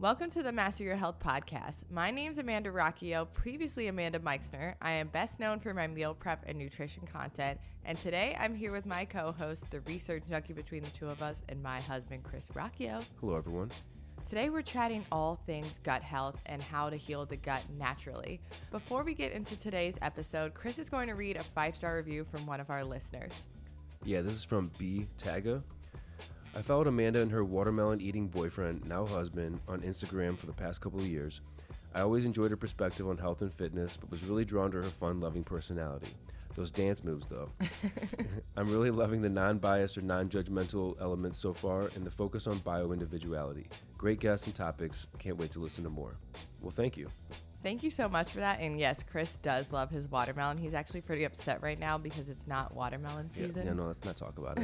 Welcome to the Master Your Health podcast. My name's Amanda Rocchio, previously Amanda Meixner. I am best known for my meal prep and nutrition content, and today I'm here with my co-host, the research junkie between the two of us, and my husband, Chris Rocchio. Hello, everyone. Today we're chatting all things gut health and how to heal the gut naturally. Before we get into today's episode, Chris is going to read a 5-star review from one of our listeners. Yeah, this is from B. Taga. I followed Amanda and her watermelon-eating boyfriend, now husband, on Instagram for the past couple of years. I always enjoyed her perspective on health and fitness, but was really drawn to her fun-loving personality. Those dance moves, though. I'm really loving the non-biased or non-judgmental elements so far and the focus on bio-individuality. Great guests and topics. Can't wait to listen to more. Well, thank you. Thank you so much for that. And yes, Chris does love his watermelon. He's actually pretty upset right now because it's not watermelon season. Yeah, no, let's not talk about it.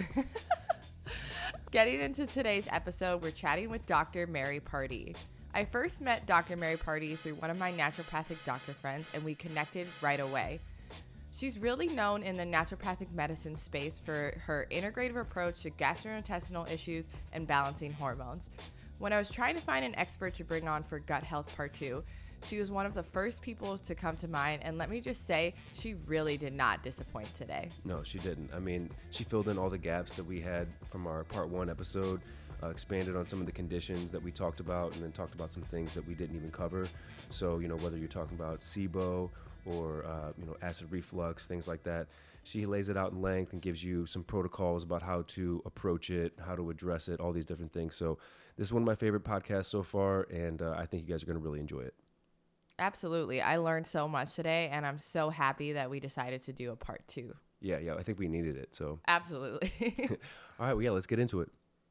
Getting into today's episode, we're chatting with Dr. Mary Pardee. I first met Dr. Mary Pardee through one of my naturopathic doctor friends, and we connected right away. She's really known in the naturopathic medicine space for her integrative approach to gastrointestinal issues and balancing hormones. When I was trying to find an expert to bring on for Gut Health Part 2, she was one of the first people to come to mind, and let me just say, she really did not disappoint today. No, she didn't. I mean, she filled in all the gaps that we had from our Part 1 episode, expanded on some of the conditions that we talked about, and then talked about some things that we didn't even cover. So, whether you're talking about SIBO or, acid reflux, things like that, she lays it out in length and gives you some protocols about how to approach it, how to address it, all these different things. So this is one of my favorite podcasts so far, and I think you guys are going to really enjoy it. Absolutely. I learned so much today, and I'm so happy that we decided to do a part 2. Yeah, I think we needed it. So absolutely. All right, well, let's get into it.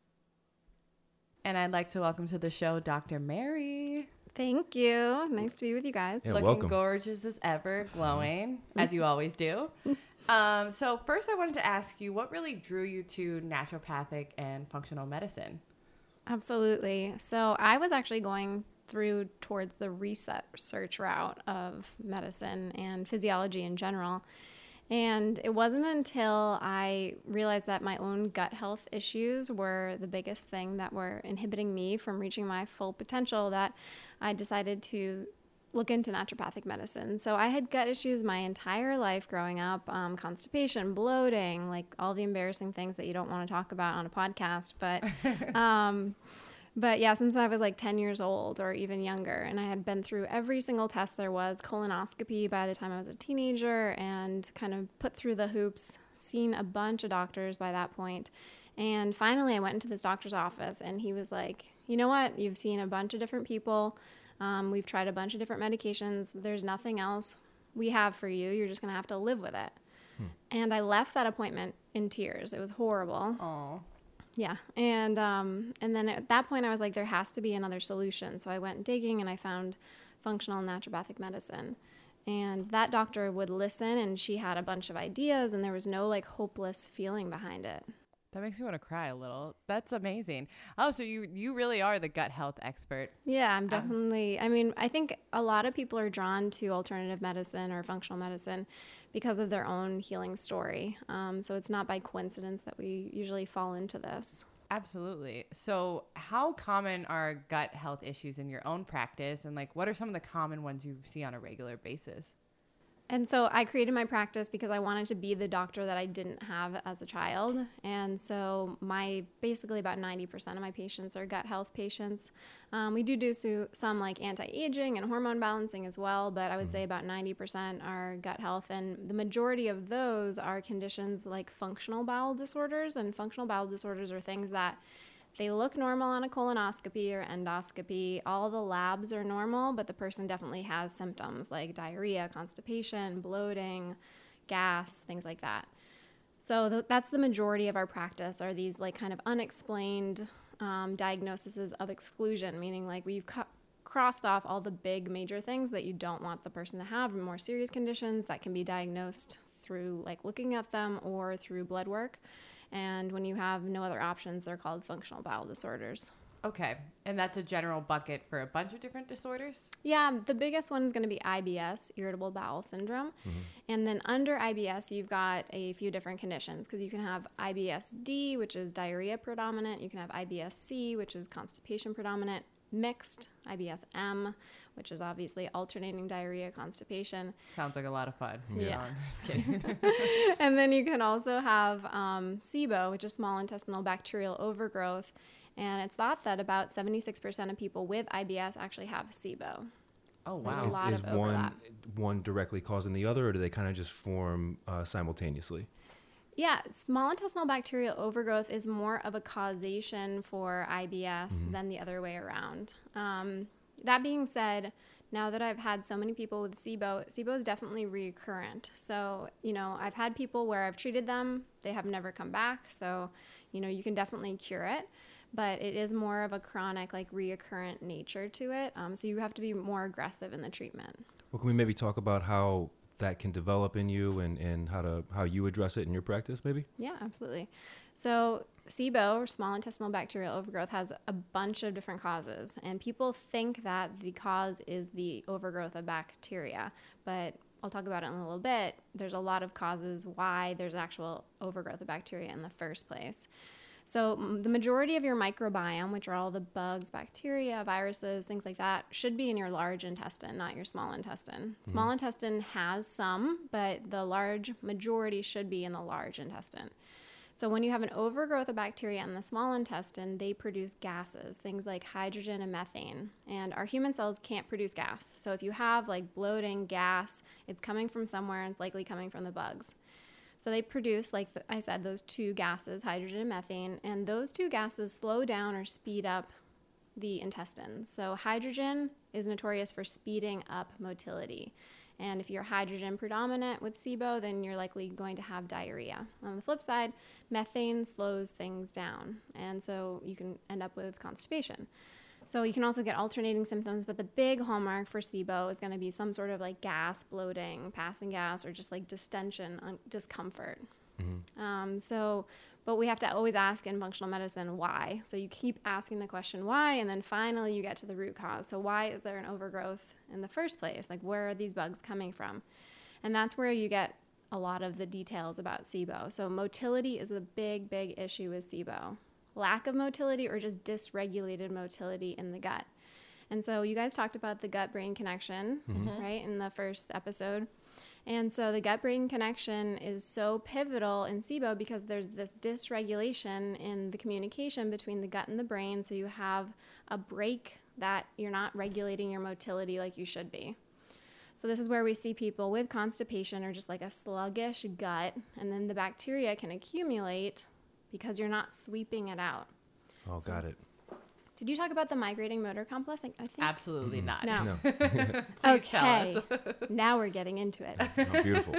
And I'd like to welcome to the show Dr. Mary. Thank you. Nice to be with you guys. Yeah, looking welcome. Gorgeous as ever, glowing, as you always do. So first I wanted to ask you, what really drew you to naturopathic and functional medicine? Absolutely. So I was actually going towards the research route of medicine and physiology in general. And it wasn't until I realized that my own gut health issues were the biggest thing that were inhibiting me from reaching my full potential that I decided to look into naturopathic medicine. So I had gut issues my entire life growing up, constipation, bloating, like all the embarrassing things that you don't want to talk about on a podcast. But yeah, since I was like 10 years old or even younger, and I had been through every single test there was, colonoscopy by the time I was a teenager, and kind of put through the hoops, seen a bunch of doctors by that point. And finally I went into this doctor's office and he was like, you know what, you've seen a bunch of different people. We've tried a bunch of different medications. There's nothing else we have for you. You're just going to have to live with it. And I left that appointment in tears. It was horrible. Oh. Yeah. And then at that point I was like, there has to be another solution. So I went digging and I found functional naturopathic medicine. And that doctor would listen and she had a bunch of ideas and there was no like hopeless feeling behind it. That makes me want to cry a little. That's amazing. Oh, so you really are the gut health expert. Yeah, I'm definitely, I think a lot of people are drawn to alternative medicine or functional medicine because of their own healing story. So it's not by coincidence that we usually fall into this. Absolutely. So how common are gut health issues in your own practice? And like, what are some of the common ones you see on a regular basis? And so I created my practice because I wanted to be the doctor that I didn't have as a child. And so basically about 90% of my patients are gut health patients. We do some like anti-aging and hormone balancing as well, but I would say about 90% are gut health. And the majority of those are conditions like functional bowel disorders. And functional bowel disorders are things that they look normal on a colonoscopy or endoscopy. All the labs are normal, but the person definitely has symptoms like diarrhea, constipation, bloating, gas, things like that. So that's the majority of our practice are these like kind of unexplained diagnoses of exclusion, meaning like we've crossed off all the big major things that you don't want the person to have, more serious conditions that can be diagnosed through like looking at them or through blood work. And when you have no other options, they're called functional bowel disorders. Okay. And that's a general bucket for a bunch of different disorders? Yeah, the biggest one is going to be IBS, irritable bowel syndrome. And then under IBS, you've got a few different conditions because you can have IBS-D, which is diarrhea predominant. You can have IBS-C, which is constipation predominant. mixed, IBS-M, which is obviously alternating diarrhea, constipation. Sounds like a lot of fun. Yeah. No, I'm just kidding. And then you can also have SIBO, which is small intestinal bacterial overgrowth. And it's thought that about 76% of people with IBS actually have SIBO. Oh, There's wow. a lot Is of overlap. one directly causing the other, or do they kind of just form simultaneously? Yeah, small intestinal bacterial overgrowth is more of a causation for IBS than the other way around. That being said, now that I've had so many people with SIBO, SIBO is definitely recurrent. So, I've had people where I've treated them, they have never come back. So, you can definitely cure it, but it is more of a chronic, like reoccurrent nature to it. So you have to be more aggressive in the treatment. Well, can we maybe talk about how that can develop in you and how you address it in your practice, maybe? Yeah, absolutely. So SIBO, or small intestinal bacterial overgrowth, has a bunch of different causes. And people think that the cause is the overgrowth of bacteria. But I'll talk about it in a little bit. There's a lot of causes why there's actual overgrowth of bacteria in the first place. So the majority of your microbiome, which are all the bugs, bacteria, viruses, things like that, should be in your large intestine, not your small intestine. Small intestine has some, but the large majority should be in the large intestine. So when you have an overgrowth of bacteria in the small intestine, they produce gases, things like hydrogen and methane. And our human cells can't produce gas. So if you have like bloating, gas, it's coming from somewhere and it's likely coming from the bugs. So they produce, like I said, those two gases, hydrogen and methane, and those two gases slow down or speed up the intestine. So hydrogen is notorious for speeding up motility. And if you're hydrogen predominant with SIBO, then you're likely going to have diarrhea. On the flip side, methane slows things down, and so you can end up with constipation. So you can also get alternating symptoms, but the big hallmark for SIBO is going to be some sort of like gas, bloating, passing gas, or just like distension, discomfort. But we have to always ask in functional medicine why. So you keep asking the question why, and then finally you get to the root cause. So why is there an overgrowth in the first place? Like, where are these bugs coming from? And that's where you get a lot of the details about SIBO. So motility is a big, big issue with SIBO. Lack of motility or just dysregulated motility in the gut. And so you guys talked about the gut-brain connection, right, in the first episode. And so the gut-brain connection is so pivotal in SIBO because there's this dysregulation in the communication between the gut and the brain. So you have a break that you're not regulating your motility like you should be. So this is where we see people with constipation or just like a sluggish gut, and then the bacteria can accumulate because you're not sweeping it out. Oh, got it. Did you talk about the migrating motor complex? I think. Absolutely not. No. Please Okay. tell us. Now we're getting into it. Oh, beautiful.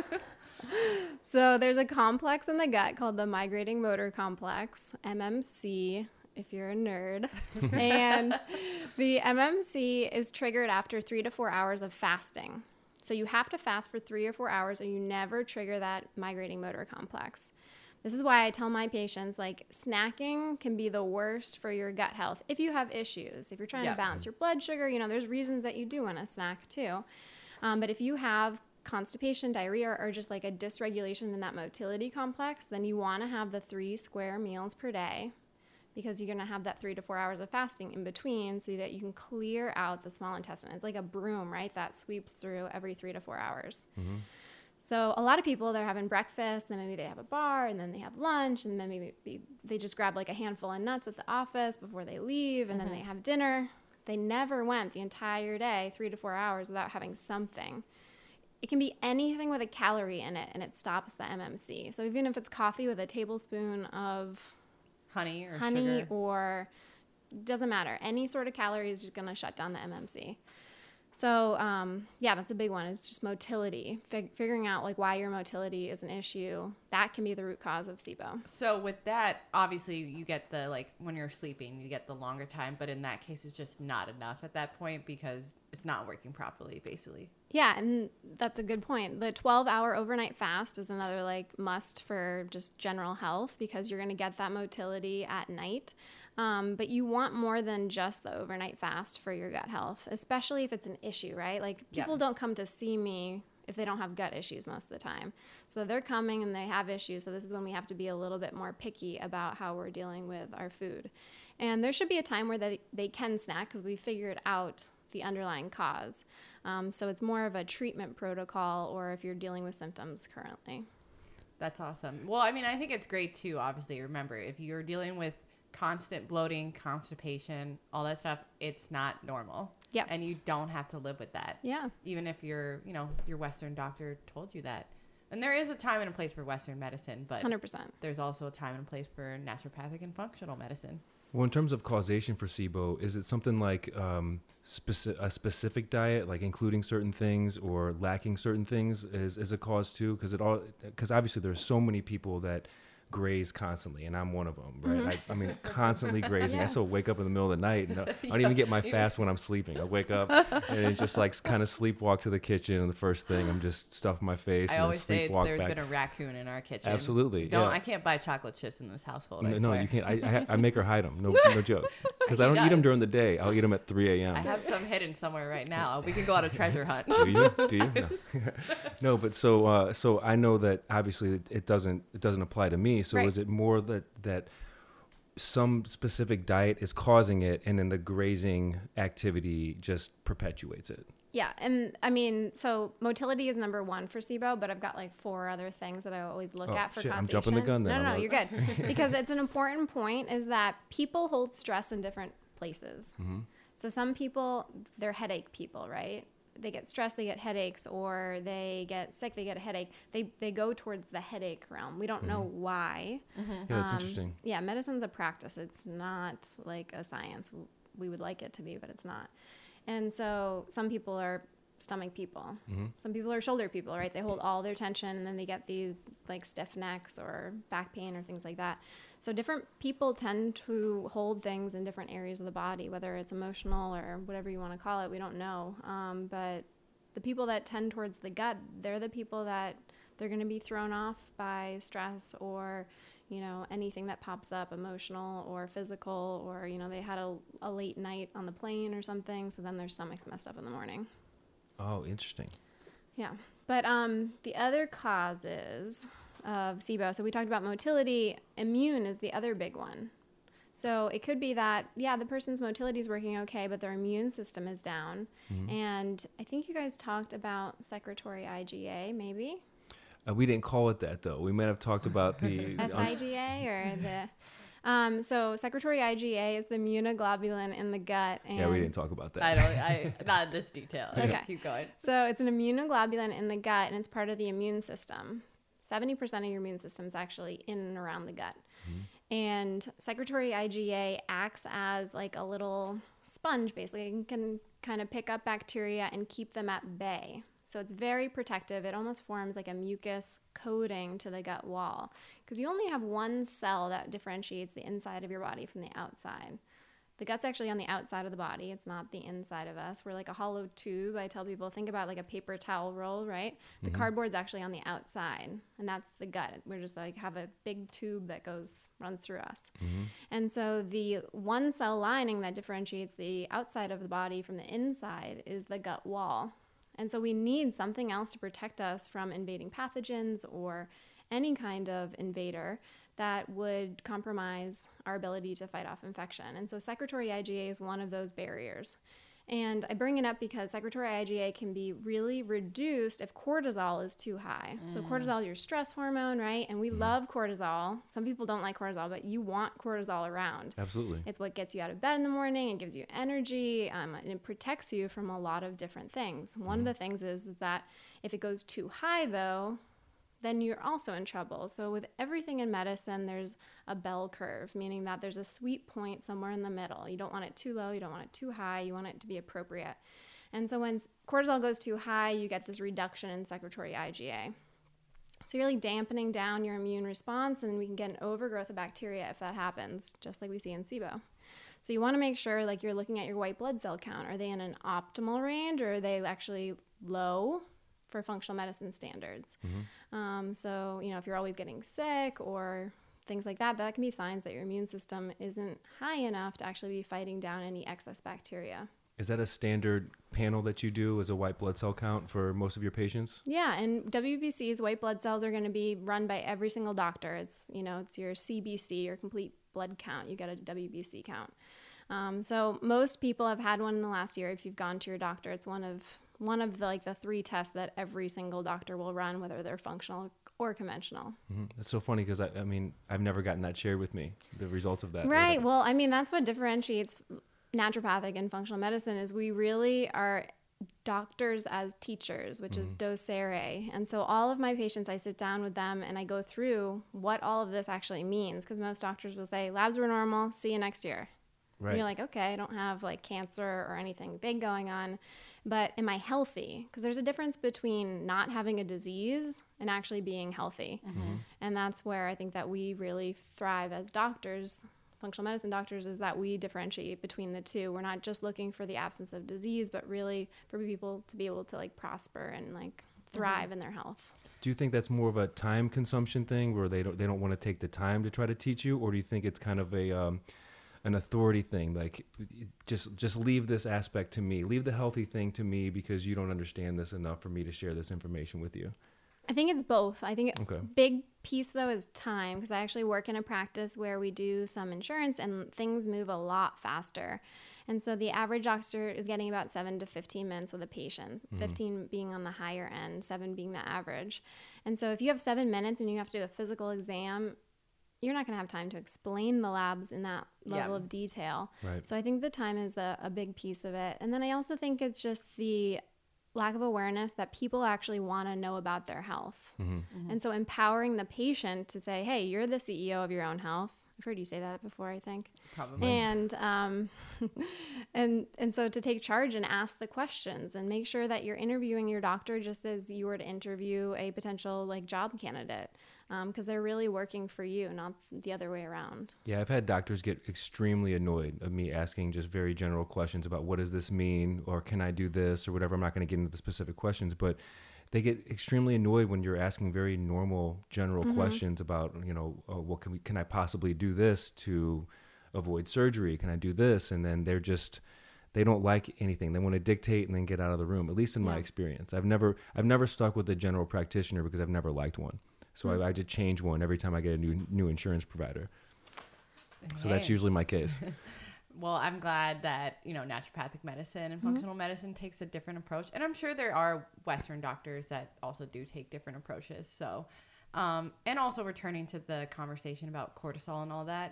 So there's a complex in the gut called the migrating motor complex, MMC, if you're a nerd. And the MMC is triggered after 3 to 4 hours of fasting. So you have to fast for 3 or 4 hours or you never trigger that migrating motor complex. This is why I tell my patients, like, snacking can be the worst for your gut health if you have issues. If you're trying to balance your blood sugar, there's reasons that you do want to snack too. But if you have constipation, diarrhea, or just like a dysregulation in that motility complex, then you want to have the 3 square meals per day because you're going to have that 3 to 4 hours of fasting in between so that you can clear out the small intestine. It's like a broom, right, that sweeps through every 3 to 4 hours. So a lot of people, they're having breakfast, then maybe they have a bar, and then they have lunch, and then maybe they just grab like a handful of nuts at the office before they leave, and then they have dinner. They never went the entire day, 3 to 4 hours, without having something. It can be anything with a calorie in it, and it stops the MMC. So even if it's coffee with a tablespoon of honey or honey, sugar. or doesn't matter. Any sort of calorie is just going to shut down the MMC. So, that's a big one. It's just motility. Figuring out like why your motility is an issue. That can be the root cause of SIBO. So with that, obviously you get the, like, when you're sleeping, you get the longer time, but in that case, it's just not enough at that point because it's not working properly, basically. Yeah, and that's a good point. The 12-hour overnight fast is another like must for just general health because you're going to get that motility at night. But you want more than just the overnight fast for your gut health, especially if it's an issue, right? Like people don't come to see me if they don't have gut issues most of the time. So they're coming and they have issues. So this is when we have to be a little bit more picky about how we're dealing with our food. And there should be a time where they can snack because we figured out the underlying cause. So it's more of a treatment protocol, or if you're dealing with symptoms currently. That's awesome. Well, I mean, I think it's great too, obviously. Remember, if you're dealing with constant bloating, constipation, all that stuff, it's not normal. Yes. And you don't have to live with that. Yeah. Even if your Western doctor told you that. And there is a time and a place for Western medicine, but 100%. there's also a time and a place for naturopathic and functional medicine. Well, in terms of causation for SIBO, is it something like a specific diet, like including certain things or lacking certain things is a cause too? Because obviously there's so many people that graze constantly, and I'm one of them, right? I mean, constantly grazing. Yeah. I still wake up in the middle of the night, and I don't even get my fast when I'm sleeping. I wake up and just like kind of sleepwalk to the kitchen, and the first thing I'm just stuffing my face I and then always say sleepwalk there's back. been a raccoon in our kitchen. Absolutely, Don't yeah. I can't buy chocolate chips in this household. I No, swear. you can't. I make her hide them. No joke. Because I don't eat them during the day. I'll eat them at 3 a.m. I have some hidden somewhere right now. We can go on a treasure hunt. Do you? No. No, but so I know that obviously it doesn't apply to me. So Right. is it more that some specific diet is causing it, and then the grazing activity just perpetuates it? Yeah, and I mean, so motility is number one for SIBO, but I've got like 4 other things that I always look at for Shit, causation. I'm jumping the gun then. No, you're good. Because it's an important point is that people hold stress in different places. Mm-hmm. So some people, they're headache people, right? They get stressed, they get headaches, or they get sick, they get a headache. They go towards the headache realm. We don't know why. Yeah, that's interesting. Yeah, medicine's a practice. It's not like a science. We would like it to be, but it's not. And so some people are stomach people. Some people are shoulder people, right? They hold all their tension, and then they get these like stiff necks or back pain or things like that. So different people tend to hold things in different areas of the body, whether it's emotional or whatever you want to call it. We don't know. But the people that tend towards the gut, they're the people that they're going to be thrown off by stress or, you know, anything that pops up, emotional or physical, or, you know, they had a late night on the plane or something. So then their stomach's messed up in the morning. Oh, interesting. Yeah. But the other causes of SIBO, so we talked about motility, immune is the other big one. So it could be that, yeah, the person's motility is working okay, but their immune system is down. And I think you guys talked about secretory IgA, maybe? We didn't call it that, though. We might have talked about the... SIGA or the... So secretory IgA is the immunoglobulin in the gut. And Yeah, we didn't talk about that. Not in this detail. Okay. Keep going. So it's an immunoglobulin in the gut, and it's part of the immune system. 70% of your immune system is actually in and around the gut. And secretory IgA acts as like a little sponge, basically. It can kind of pick up bacteria and keep them at bay. So it's very protective. It almost forms like a mucus coating to the gut wall, because you only have one cell that differentiates the inside of your body from the outside. The gut's actually on the outside of the body. It's not the inside of us. We're like a hollow tube. I tell people, think about like a paper towel roll, right? The cardboard's actually on the outside, and that's the gut. We're just like have a big tube that runs through us. And so the one cell lining that differentiates the outside of the body from the inside is the gut wall. And so we need something else to protect us from invading pathogens or any kind of invader that would compromise our ability to fight off infection. And so secretory IgA is one of those barriers. And I bring it up because secretory IgA can be really reduced if cortisol is too high. So cortisol is your stress hormone, right? And we love cortisol. Some people don't like cortisol, but you want cortisol around. Absolutely. It's what gets you out of bed in the morning. It gives you energy, and it protects you from a lot of different things. One of the things is that if it goes too high, though, then you're also in trouble. So with everything in medicine, there's a bell curve, meaning that there's a sweet point somewhere in the middle. You don't want it too low. You don't want it too high. You want it to be appropriate. And so when cortisol goes too high, you get this reduction in secretory IgA. So you're really dampening down your immune response, and we can get an overgrowth of bacteria if that happens, just like we see in SIBO. So you want to make sure like you're looking at your white blood cell count. Are they in an optimal range, or are they actually low for functional medicine standards? So, you know, if you're always getting sick or things like that, that can be signs that your immune system isn't high enough to actually be fighting down any excess bacteria. Is that a standard panel that you do as a white blood cell count for most of your patients? Yeah, and WBC's white blood cells are going to be run by every single doctor. It's, you know, it's your CBC, your complete blood count. You get a WBC count. So most people have had one in the last year. If you've gone to your doctor, it's one of the like the 3 tests that every single doctor will run, whether they're functional or conventional. Mm-hmm. That's so funny because I mean, I've never gotten that shared with me, the results of that. Right. Well, I mean, that's what differentiates naturopathic and functional medicine is we really are doctors as teachers, which is docere. And so all of my patients, I sit down with them and I go through what all of this actually means, because most doctors will say, labs were normal, see you next year. Right. And you're like, okay, I don't have like cancer or anything big going on, but am I healthy? Because there's a difference between not having a disease and actually being healthy. And that's where I think that we really thrive as doctors, functional medicine doctors, is that we differentiate between the two. We're not just looking for the absence of disease, but really for people to be able to like prosper and like thrive in their health. Do you think that's more of a time consumption thing where they don't want to take the time to try to teach you, or do you think it's kind of a an authority thing, like just leave this aspect to me, leave the healthy thing to me because you don't understand this enough for me to share this information with you? I think it's both. I think Okay. big piece though is time, because I actually work in a practice where we do some insurance and things move a lot faster. And so the average doctor is getting about 7 to 15 minutes with a patient, 15 being on the higher end, 7 being the average. And so if you have 7 minutes and you have to do a physical exam, you're not going to have time to explain the labs in that level of detail. Right. So I think the time is a big piece of it. And then I also think it's just the lack of awareness that people actually want to know about their health. And so empowering the patient to say, hey, you're the CEO of your own health. I've heard you say that before, I think. Probably. And and so to take charge and ask the questions and make sure that you're interviewing your doctor just as you were to interview a potential like job candidate, because they're really working for you, not the other way around. Yeah, I've had doctors get extremely annoyed of me asking just very general questions about what does this mean, or can I do this, or whatever. I'm not going to get into the specific questions, but they get extremely annoyed when you're asking very normal, general questions about, you know, what can I possibly do this to avoid surgery? Can I do this? And then they don't like anything. They want to dictate and then get out of the room. At least in my experience, I've never stuck with a general practitioner because I've never liked one. So I just change one every time I get a new insurance provider. So that's usually my case. Well, I'm glad that, you know, naturopathic medicine and functional medicine takes a different approach. And I'm sure there are Western doctors that also do take different approaches. So, and also returning to the conversation about cortisol and all that,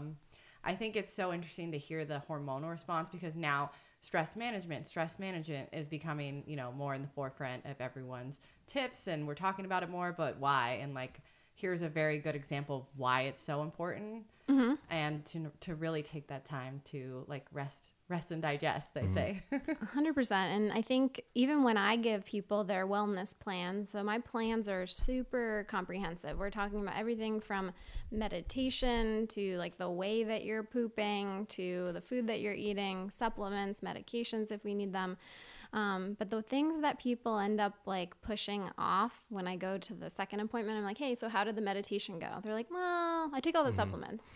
I think it's so interesting to hear the hormonal response, because now stress management is becoming, you know, more in the forefront of everyone's tips, and we're talking about it more, but why? And like, here's a very good example of why it's so important. And to really take that time to like rest and digest, they say. 100%. And I think even when I give people their wellness plans, so my plans are super comprehensive. We're talking about everything from meditation to like the way that you're pooping to the food that you're eating, supplements, medications if we need them. But the things that people end up like pushing off when I go to the second appointment, I'm like, hey, so how did the meditation go? They're like, well, I take all the supplements.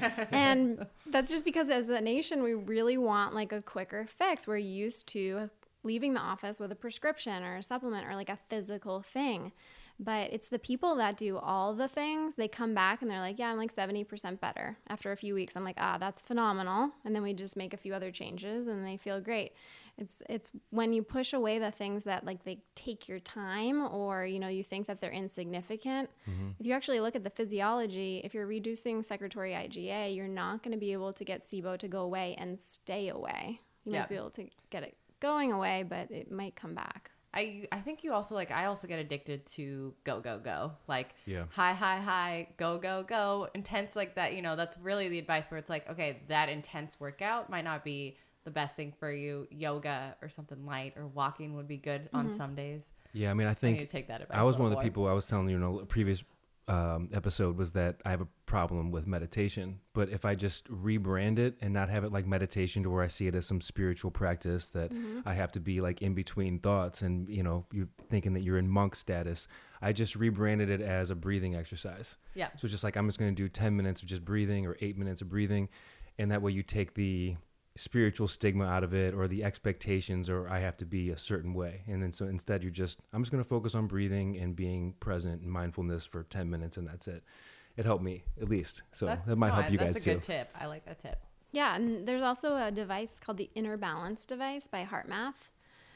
And that's just because as a nation, we really want like a quicker fix. We're used to leaving the office with a prescription or a supplement or like a physical thing. But it's the people that do all the things, they come back and they're like, yeah, I'm like 70% better. After a few weeks, I'm like, that's phenomenal. And then we just make a few other changes and they feel great. It's when you push away the things that like they take your time, or, you know, you think that they're insignificant. If you actually look at the physiology, if you're reducing secretory IgA, you're not going to be able to get SIBO to go away and stay away. You might be able to get it going away, but it might come back. I think you also like, I also get addicted to go. Like Yeah. high, go, intense like that. You know, that's really the advice where it's like, okay, that intense workout might not be the best thing for you. Yoga or something light or walking would be good on some days. Yeah, I mean, I I think need to take that advice. I was a one of the little people I was telling you in a previous episode was that I have a problem with meditation. But if I just rebrand it and not have it like meditation to where I see it as some spiritual practice that I have to be like in between thoughts and, you know, you're thinking that you're in monk status, I just rebranded it as a breathing exercise. Yeah. So it's just like I'm just going to do 10 minutes of just breathing or 8 minutes of breathing. And that way you take the spiritual stigma out of it or the expectations or I have to be a certain way. And then so instead I'm just going to focus on breathing and being present and mindfulness for 10 minutes and that's it. It helped me at least. So that might help you guys too. That's a good tip. I like that tip. Yeah, and there's also a device called the Inner Balance device by HeartMath.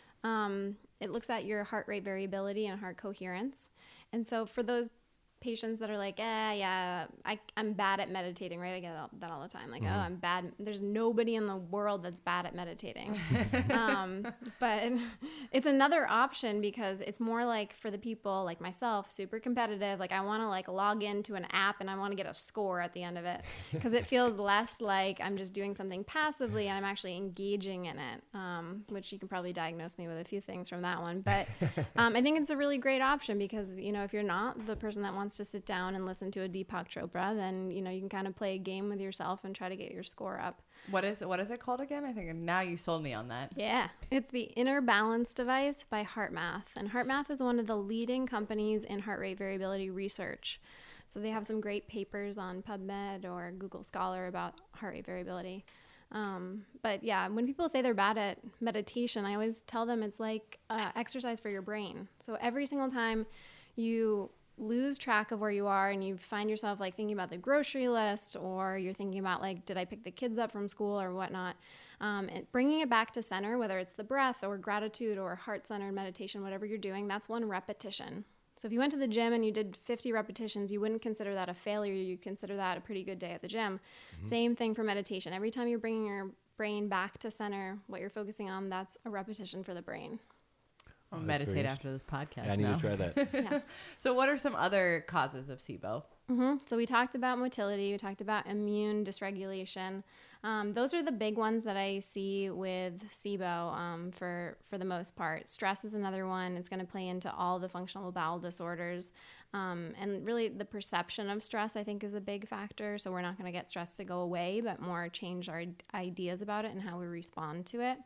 It looks at your heart rate variability and heart coherence. And so for those patients that are like, I'm bad at meditating, right? I get that all the time. Like, I'm bad. There's nobody in the world that's bad at meditating. But it's another option because it's more like for the people like myself, super competitive. Like I want to like log into an app and I want to get a score at the end of it because it feels less like I'm just doing something passively and I'm actually engaging in it, which you can probably diagnose me with a few things from that one. But I think it's a really great option because, if you're not the person that wants to sit down and listen to a Deepak Chopra, then you can kind of play a game with yourself and try to get your score up. What is it called again? I think now you sold me on that. Yeah, it's the Inner Balance device by HeartMath, and HeartMath is one of the leading companies in heart rate variability research. So they have some great papers on PubMed or Google Scholar about heart rate variability. But yeah, when people say they're bad at meditation, I always tell them it's like exercise for your brain. So every single time you lose track of where you are and you find yourself like thinking about the grocery list or you're thinking about like, did I pick the kids up from school or whatnot, and bringing it back to center, whether it's the breath or gratitude or heart-centered meditation, whatever you're doing, that's one repetition. So if you went to the gym and you did 50 repetitions, you wouldn't consider that a failure. You'd consider that a pretty good day at the gym. Mm-hmm. Same thing for meditation. Every time you're bringing your brain back to center, what you're focusing on, that's a repetition for the brain. I'll meditate after this podcast. Yeah, I need to try that. Yeah. So what are some other causes of SIBO? Mm-hmm. So we talked about motility. We talked about immune dysregulation. Those are the big ones that I see with SIBO for the most part. Stress is another one. It's going to play into all the functional bowel disorders. And really the perception of stress, I think, is a big factor. So we're not going to get stress to go away, but more change our ideas about it and how we respond to it.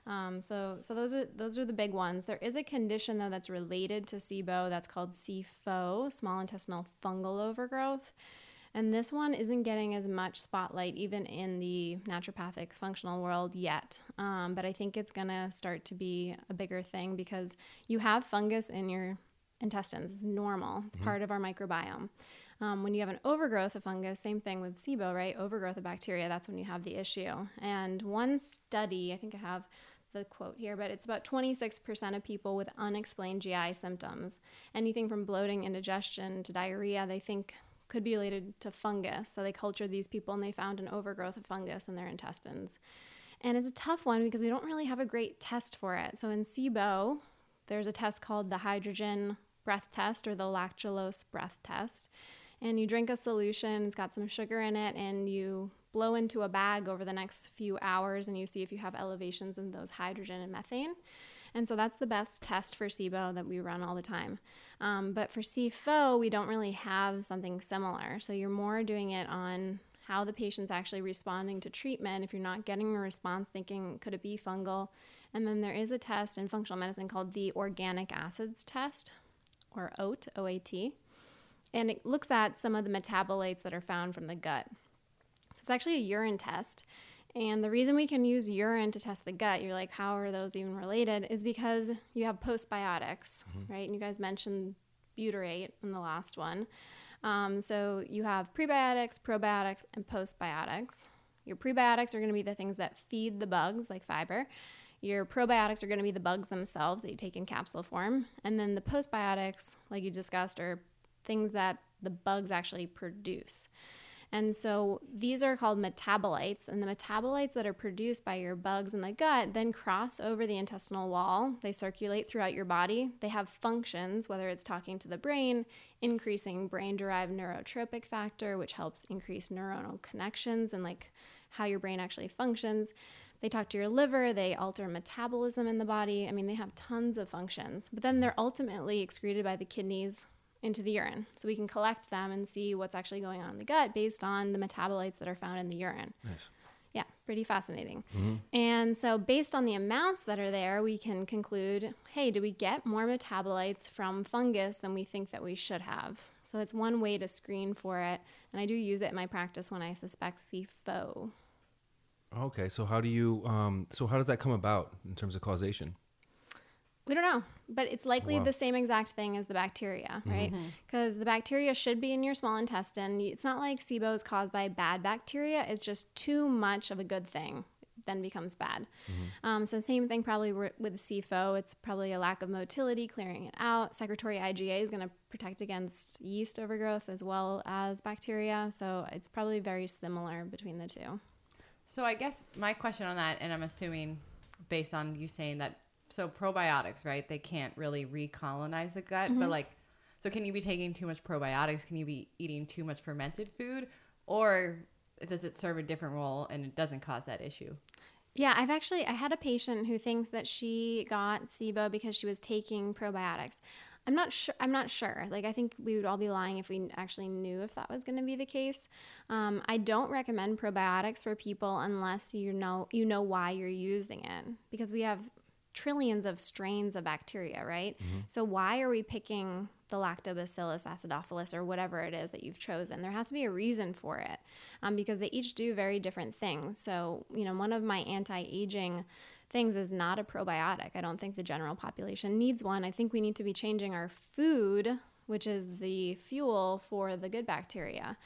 So those are the big ones. There is a condition though that's related to SIBO that's called CFO, small intestinal fungal overgrowth. And this one isn't getting as much spotlight even in the naturopathic functional world yet. But I think it's going to start to be a bigger thing because you have fungus in your intestines. It's normal. It's part of our microbiome. When you have an overgrowth of fungus, same thing with SIBO, right? Overgrowth of bacteria, that's when you have the issue. And one study, I think I have the quote here, but it's about 26% of people with unexplained GI symptoms. Anything from bloating, indigestion to diarrhea, they think could be related to fungus. So they cultured these people and they found an overgrowth of fungus in their intestines. And it's a tough one because we don't really have a great test for it. So in SIBO, there's a test called the hydrogen breath test or the lactulose breath test. And you drink a solution, it's got some sugar in it, and you blow into a bag over the next few hours and you see if you have elevations in those hydrogen and methane. And so that's the best test for SIBO that we run all the time. But for CFO, we don't really have something similar. So you're more doing it on how the patient's actually responding to treatment. If you're not getting a response, thinking, could it be fungal? And then there is a test in functional medicine called the organic acids test, or OAT, O-A-T. And it looks at some of the metabolites that are found from the gut. So it's actually a urine test. And the reason we can use urine to test the gut, you're like, how are those even related, is because you have postbiotics, right? And you guys mentioned butyrate in the last one. So you have prebiotics, probiotics, and postbiotics. Your prebiotics are going to be the things that feed the bugs, like fiber. Your probiotics are going to be the bugs themselves that you take in capsule form. And then the postbiotics, like you discussed, are things that the bugs actually produce. And so these are called metabolites, and the metabolites that are produced by your bugs in the gut then cross over the intestinal wall. They circulate throughout your body. They have functions, whether it's talking to the brain, increasing brain-derived neurotropic factor, which helps increase neuronal connections and like how your brain actually functions. They talk to your liver, they alter metabolism in the body. I mean, they have tons of functions, but then they're ultimately excreted by the kidneys into the urine. So we can collect them and see what's actually going on in the gut based on the metabolites that are found in the urine. Nice. Yeah, pretty fascinating. And so based on the amounts that are there, we can conclude, hey, do we get more metabolites from fungus than we think that we should have? So it's one way to screen for it. And I do use it in my practice when I suspect CFO. Okay, so how do you so how does that come about in terms of causation? We don't know, but it's likely Wow. the same exact thing as the bacteria, right? Because the bacteria should be in your small intestine. It's not like SIBO is caused by bad bacteria. It's just too much of a good thing then becomes bad. So same thing probably with CFO. It's probably a lack of motility, clearing it out. Secretory IgA is going to protect against yeast overgrowth as well as bacteria. So it's probably very similar between the two. So I guess my question on that, and I'm assuming based on you saying that, so probiotics, right? They can't really recolonize the gut, but like, so can you be taking too much probiotics? Can you be eating too much fermented food? Or does it serve a different role and it doesn't cause that issue? Yeah, I had a patient who thinks that she got SIBO because she was taking probiotics. I'm not sure. Like, I think we would all be lying if we actually knew if that was going to be the case. I don't recommend probiotics for people unless you know why you're using it, because we have trillions of strains of bacteria, right? So why are we picking the Lactobacillus acidophilus or whatever it is that you've chosen? There has to be a reason for it, because they each do very different things. So, one of my anti-aging things is not a probiotic. I don't think the general population needs one. I think we need to be changing our food, which is the fuel for the good bacteria.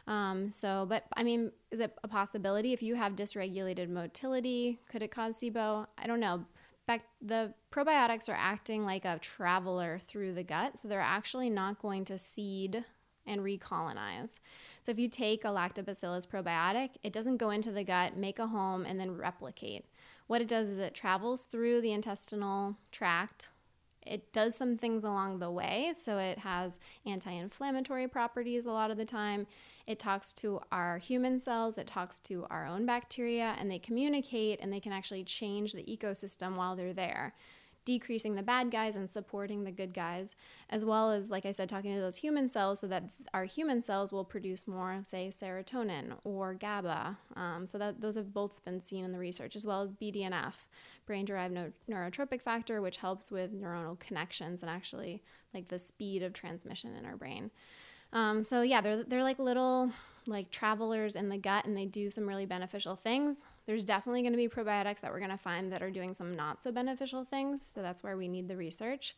But I mean, is it a possibility? If you have dysregulated motility, could it cause SIBO? I don't know. The probiotics are acting like a traveler through the gut, so they're actually not going to seed and recolonize. So if you take a Lactobacillus probiotic, it doesn't go into the gut, make a home, and then replicate. What it does is it travels through the intestinal tract. It does some things along the way, so it has anti-inflammatory properties a lot of the time. It talks to our human cells, it talks to our own bacteria, and they communicate, and they can actually change the ecosystem while they're there, decreasing the bad guys and supporting the good guys, as well as, like I said, talking to those human cells so that our human cells will produce more, say, serotonin or GABA. So that those have both been seen in the research, as well as BDNF, brain-derived neurotropic factor, which helps with neuronal connections and actually like the speed of transmission in our brain. So yeah, they're like little like travelers in the gut, and they do some really beneficial things. There's definitely going to be probiotics that we're going to find that are doing some not so beneficial things. So that's where we need the research,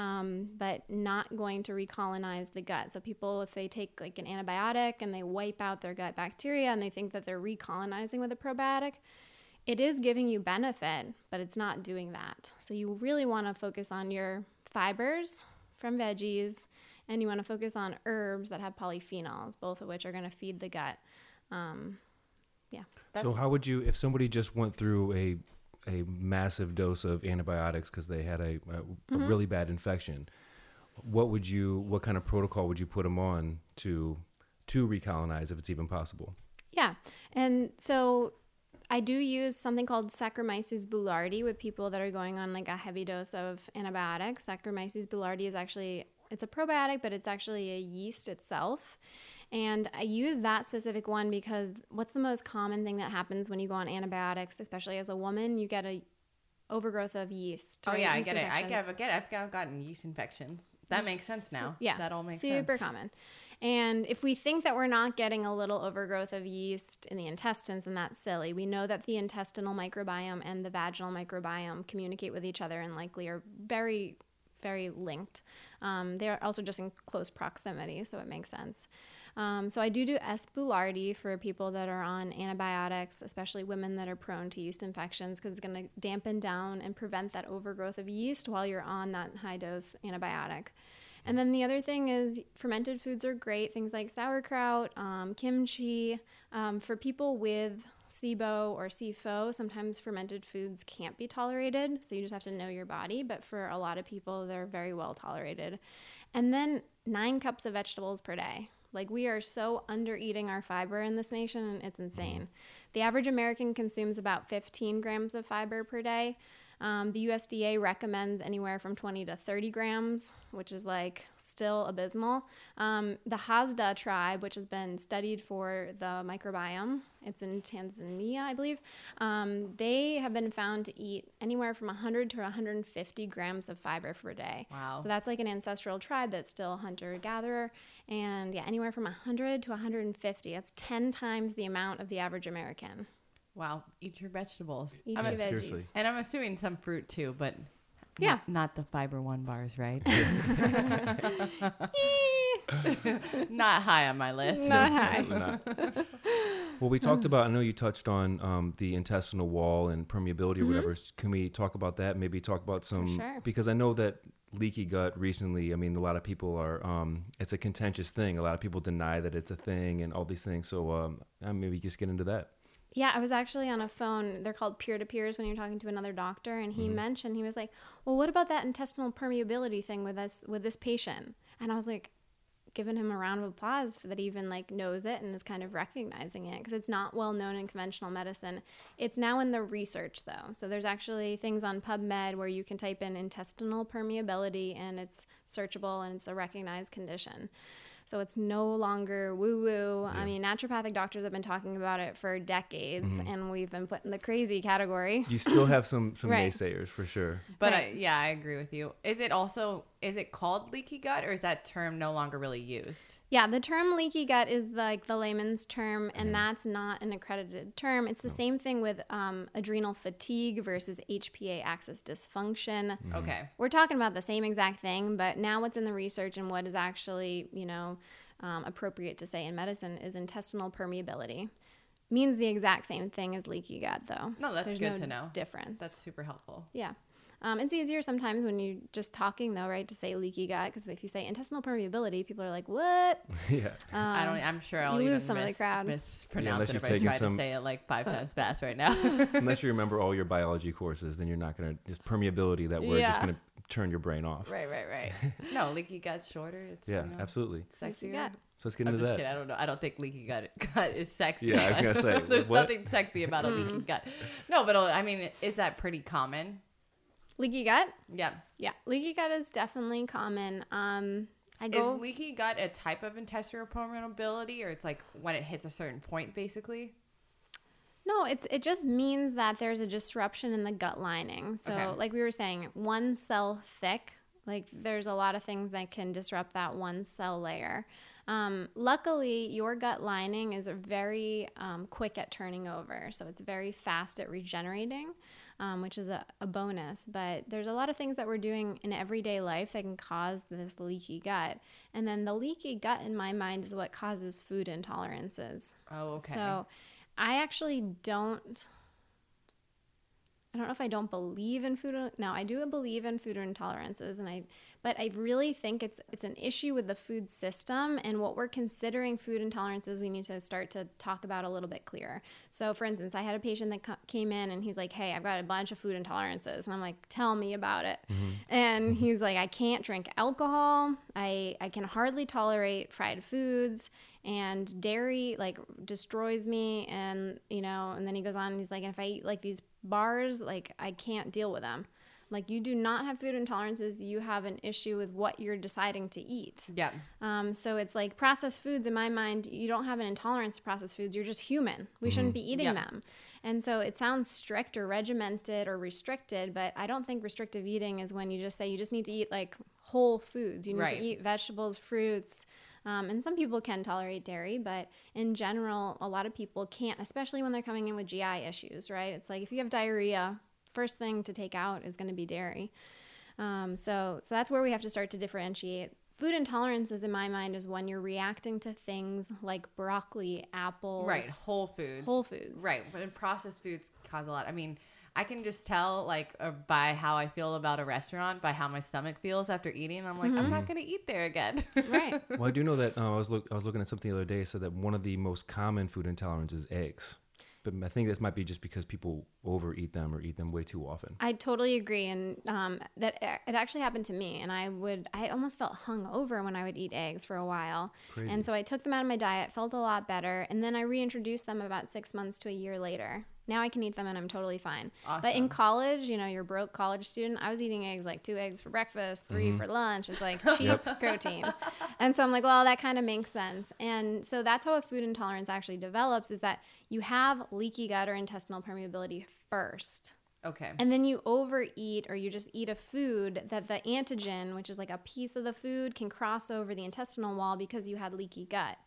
but not going to recolonize the gut. So people, if they take like an antibiotic and they wipe out their gut bacteria and they think that they're recolonizing with a probiotic, it is giving you benefit, but it's not doing that. So you really want to focus on your fibers from veggies, and you want to focus on herbs that have polyphenols, both of which are going to feed the gut. So how would you, if somebody just went through a massive dose of antibiotics because they had a really bad infection, what kind of protocol would you put them on to recolonize, if it's even possible? Yeah, and so I do use something called Saccharomyces boulardii with people that are going on like a heavy dose of antibiotics. Saccharomyces boulardii is actually, it's a probiotic, but it's actually a yeast itself. And I use that specific one because what's the most common thing that happens when you go on antibiotics, especially as a woman? You get a overgrowth of yeast. Oh, right? yeah, Yeast I get infections. it. I've gotten yeast infections. That makes sense now. Yeah, that all makes sense. super common. And if we think that we're not getting a little overgrowth of yeast in the intestines, then that's silly. We know that the intestinal microbiome and the vaginal microbiome communicate with each other and likely are very, very linked. They're also just in close proximity, so it makes sense. So I do S. boulardii for people that are on antibiotics, especially women that are prone to yeast infections, because it's going to dampen down and prevent that overgrowth of yeast while you're on that high-dose antibiotic. And then the other thing is fermented foods are great, things like sauerkraut, kimchi. For people with SIBO or CFO, sometimes fermented foods can't be tolerated, so you just have to know your body. But for a lot of people, they're very well tolerated. And then 9 cups of vegetables per day. Like, we are so under eating our fiber in this nation, it's insane. The average American consumes about 15 grams of fiber per day. The USDA recommends anywhere from 20 to 30 grams, which is like still abysmal. The Hazda tribe, which has been studied for the microbiome, it's in Tanzania, I believe. They have been found to eat anywhere from 100 to 150 grams of fiber per day. Wow. So that's like an ancestral tribe that's still hunter-gatherer. And yeah, anywhere from 100 to 150. That's 10 times the amount of the average American. Wow. Eat your vegetables. Eat I'm your a- veggies. seriously. And I'm assuming some fruit too, but Yeah. not the Fiber One bars, right? Not high on my list. Not high. Absolutely not. Well, we talked about, I know you touched on the intestinal wall and permeability or whatever. Can we talk about that? Maybe talk about some, sure. because I know that leaky gut recently, I mean, a lot of people are, it's a contentious thing. A lot of people deny that it's a thing and all these things. So maybe just get into that. Yeah, I was actually on a phone. They're called peer-to-peers when you're talking to another doctor, and he mentioned, he was like, "Well, what about that intestinal permeability thing with this patient?" And I was like, giving him a round of applause for that he even like knows it and is kind of recognizing it, because it's not well known in conventional medicine. It's now in the research though. So there's actually things on PubMed where you can type in intestinal permeability and it's searchable and it's a recognized condition. So it's no longer woo-woo. I mean, naturopathic doctors have been talking about it for decades, and we've been put in the crazy category. You still have some Right. naysayers for sure. But Right. I agree with you. Is it called leaky gut, or is that term no longer really used? Yeah, the term leaky gut is like the layman's term, and that's not an accredited term. It's the same thing with adrenal fatigue versus HPA axis dysfunction. Okay. We're talking about the same exact thing, but now what's in the research and what is actually, appropriate to say in medicine is intestinal permeability. Means the exact same thing as leaky gut, though. No, that's There's good no to know. difference. That's super helpful. Yeah. It's easier sometimes when you're just talking, though, right, to say leaky gut, because if you say intestinal permeability, people are like, what? Yeah. I'm sure I'll you even lose some of the crowd. mispronounce unless it you've if I taken try some- to say it like 5 times fast right now. Unless you remember all your biology courses, then you're not going to, just permeability, that word, just Yeah. going to turn your brain off. Right. No, leaky gut's shorter. It's Yeah, absolutely. sexier. gut. So let's get I'm into just that. kidding. I don't know. I don't think leaky gut is sexy. Yeah, I was gonna say, there's what? nothing sexy about a leaky gut. No, but I mean, is that pretty common? Leaky gut? Yeah. Yeah, leaky gut is definitely common. Is leaky gut a type of intestinal permeability, or it's like when it hits a certain point, basically? No, it just means that there's a disruption in the gut lining. So, Okay. like we were saying, one cell thick. Like there's a lot of things that can disrupt that one cell layer. Luckily, your gut lining is very quick at turning over, so it's very fast at regenerating, which is a bonus. But there's a lot of things that we're doing in everyday life that can cause this leaky gut. And then the leaky gut, in my mind, is what causes food intolerances. Oh, okay. So I actually don't know if I don't believe in food. No, I do believe in food intolerances, but I really think it's an issue with the food system and what we're considering food intolerances. We need to start to talk about a little bit clearer. So, for instance, I had a patient that came in and he's like, "Hey, I've got a bunch of food intolerances," and I'm like, "Tell me about it." And he's like, "I can't drink alcohol. I can hardly tolerate fried foods." And dairy like destroys me, and and then he goes on and he's like, and if I eat like these bars, like I can't deal with them. Like, you do not have food intolerances, you have an issue with what you're deciding to eat. Yeah. So it's like processed foods, in my mind, you don't have an intolerance to processed foods, you're just human. We shouldn't be eating them. And so it sounds strict or regimented or restricted, but I don't think restrictive eating is when you just say you just need to eat like whole foods. You need to eat vegetables, fruits. And some people can tolerate dairy, but in general, a lot of people can't, especially when they're coming in with GI issues, right? It's like if you have diarrhea, first thing to take out is going to be dairy. So that's where we have to start to differentiate. Food intolerances, in my mind, is when you're reacting to things like broccoli, apples. Right. Whole foods. Whole foods. Right. But processed foods cause a lot. I mean, I can just tell, like, by how I feel about a restaurant, by how my stomach feels after eating. I'm like, I'm not going to eat there again. Right. Well, I do know that I was looking at something the other day. It said that one of the most common food intolerances is eggs. But I think this might be just because people overeat them or eat them way too often. I totally agree, and that it actually happened to me, and I almost felt hungover when I would eat eggs for a while. Crazy. And so I took them out of my diet, felt a lot better, and then I reintroduced them about 6 months to a year later. Now I can eat them and I'm totally fine. Awesome. But in college, you're a broke college student. I was eating eggs, like 2 eggs for breakfast, 3 for lunch. It's like cheap protein. And so I'm like, well, that kind of makes sense. And so that's how a food intolerance actually develops, is that you have leaky gut or intestinal permeability first. Okay. And then you overeat, or you just eat a food that the antigen, which is like a piece of the food, can cross over the intestinal wall because you had leaky gut.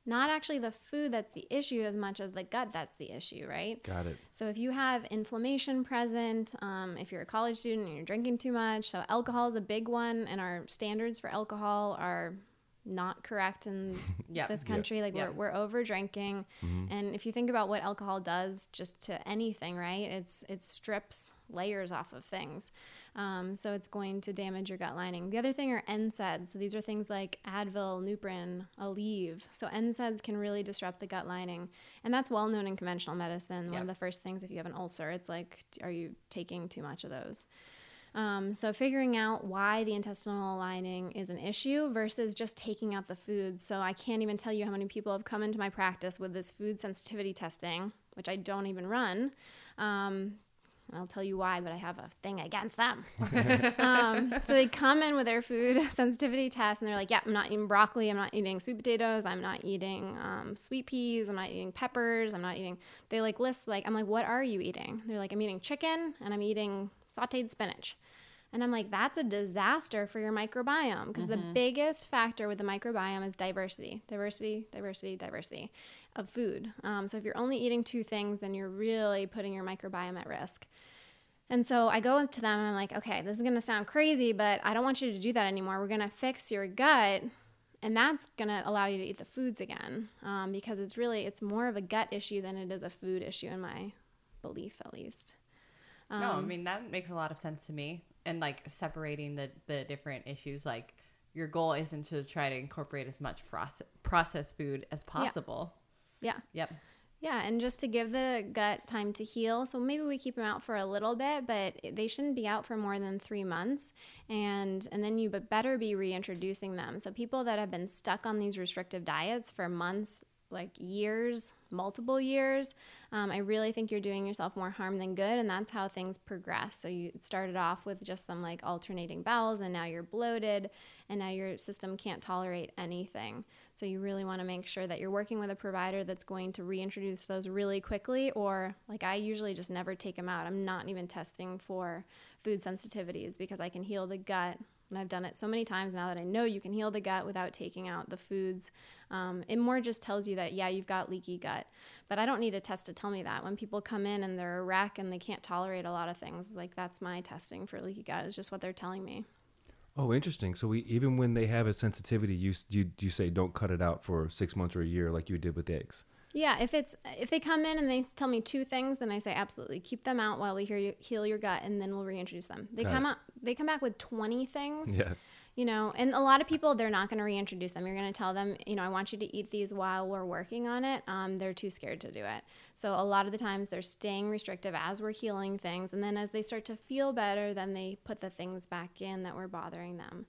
not actually the food that's the issue as much as the gut that's the issue, right? Got it. So if you have inflammation present, if you're a college student and you're drinking too much, so alcohol is a big one, and our standards for alcohol are not correct in this country. Like we're over drinking. And if you think about what alcohol does just to anything, right? It strips layers off of things. So it's going to damage your gut lining. The other thing are NSAIDs. So these are things like Advil, Nuprin, Aleve. So NSAIDs can really disrupt the gut lining. And that's well known in conventional medicine. One of the first things, if you have an ulcer, it's like, are you taking too much of those? So figuring out why the intestinal lining is an issue versus just taking out the foods. So I can't even tell you how many people have come into my practice with this food sensitivity testing, which I don't even run. I'll tell you why, but I have a thing against them. So they come in with their food sensitivity test, and they're like, yeah, I'm not eating broccoli. I'm not eating sweet potatoes. I'm not eating sweet peas. I'm not eating peppers. I'm not eating, they like list, like, I'm like, what are you eating? They're like, I'm eating chicken and I'm eating sauteed spinach. And I'm like, that's a disaster for your microbiome, because the biggest factor with the microbiome is diversity of food. So if you're only eating 2 things, then you're really putting your microbiome at risk. And so I go to them and I'm like, okay, this is going to sound crazy, but I don't want you to do that anymore. We're going to fix your gut, and that's going to allow you to eat the foods again, because it's more of a gut issue than it is a food issue, in my belief, at least. No, I mean, that makes a lot of sense to me. And like separating the different issues, like your goal isn't to try to incorporate as much processed food as possible. Yeah. Yep. Yeah, and just to give the gut time to heal. So maybe we keep them out for a little bit, but they shouldn't be out for more than 3 months. And then you better be reintroducing them. So people that have been stuck on these restrictive diets for months, like years, multiple years, I really think you're doing yourself more harm than good, and that's how things progress. So you started off with just some like alternating bowels, and now you're bloated, and now your system can't tolerate anything. So you really want to make sure that you're working with a provider that's going to reintroduce those really quickly, or like I usually just never take them out. I'm not even testing for food sensitivities because I can heal the gut. And I've done it so many times now that I know you can heal the gut without taking out the foods. It more just tells you that, yeah, you've got leaky gut. But I don't need a test to tell me that. When people come in and they're a wreck and they can't tolerate a lot of things, like that's my testing for leaky gut, is just what they're telling me. Oh, interesting. So even when they have a sensitivity, you say don't cut it out for 6 months or a year like you did with eggs. Yeah, if they come in and they tell me 2 things, then I say absolutely keep them out while we heal your gut, and then we'll reintroduce them. They come back with 20 things. Yeah. You know, and a lot of people, they're not going to reintroduce them. You're going to tell them, you know, I want you to eat these while we're working on it. They're too scared to do it. So a lot of the times they're staying restrictive as we're healing things, and then as they start to feel better, then they put the things back in that were bothering them.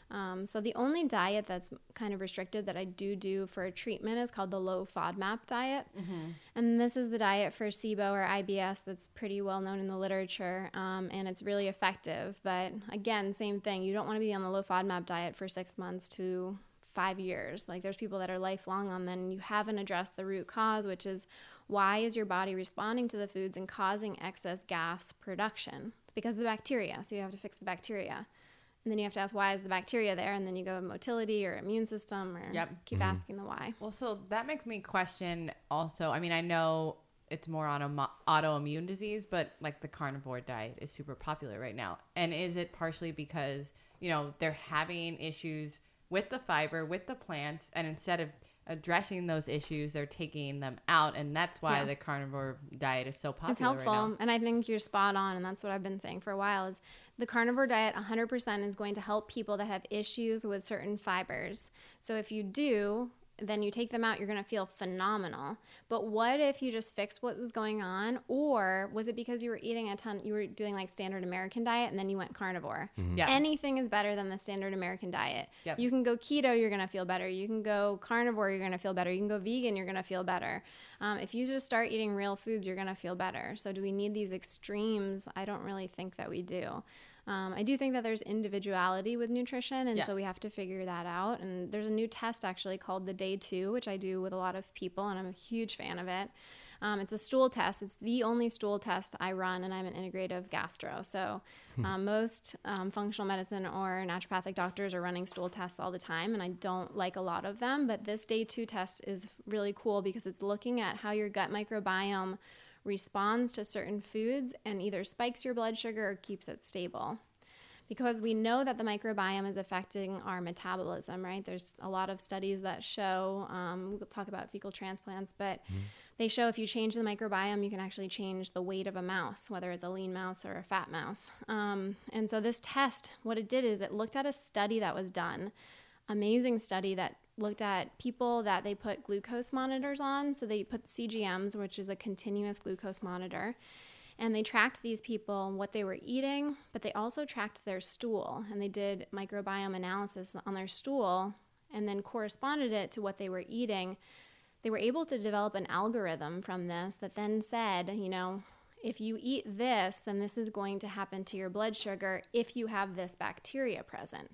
So the only diet that's kind of restricted that I do for a treatment is called the low FODMAP diet. And this is the diet for SIBO or IBS that's pretty well known in the literature, and it's really effective. But again, same thing. You don't want to be on the low FODMAP diet for 6 months to 5 years. Like there's people that are lifelong on that, and you haven't addressed the root cause, which is why is your body responding to the foods and causing excess gas production? It's because of the bacteria. So you have to fix the bacteria. And then you have to ask, why is the bacteria there? And then you go motility or immune system, or keep asking the why. Well, so that makes me question also, I mean, I know it's more on autoimmune disease, but like the carnivore diet is super popular right now. And is it partially because, you know, they're having issues with the fiber, with the plants, and instead of addressing those issues, they're taking them out, and that's why the carnivore diet is so popular. It's helpful, right now. And I think you're spot on, and that's what I've been saying for a while, is the carnivore diet 100% is going to help people that have issues with certain fibers. So if you do, then you take them out, you're going to feel phenomenal. But what if you just fixed what was going on? Or was it because you were eating a ton, you were doing like standard American diet and then you went carnivore? Yeah. Anything is better than the standard American diet. Yep. You can go keto, you're going to feel better. You can go carnivore, you're going to feel better. You can go vegan, you're going to feel better. If you just start eating real foods, you're going to feel better. So do we need these extremes? I don't really think that we do. I do think that there's individuality with nutrition, and so we have to figure that out. And there's a new test actually called the Day 2, which I do with a lot of people, and I'm a huge fan of it. It's a stool test. It's the only stool test I run, and I'm an integrative gastro. So most functional medicine or naturopathic doctors are running stool tests all the time, and I don't like a lot of them. But this day 2 test is really cool because it's looking at how your gut microbiome responds to certain foods and either spikes your blood sugar or keeps it stable. Because we know that the microbiome is affecting our metabolism, right? There's a lot of studies that show, we'll talk about fecal transplants, but they show if you change the microbiome, you can actually change the weight of a mouse, whether it's a lean mouse or a fat mouse. And so this test, what it did is it looked at a study that was done, amazing study that looked at people that they put glucose monitors on. So they put CGMs, which is a continuous glucose monitor. And they tracked these people, what they were eating, but they also tracked their stool. And they did microbiome analysis on their stool and then corresponded it to what they were eating. They were able to develop an algorithm from this that then said, you know, if you eat this, then this is going to happen to your blood sugar if you have this bacteria present.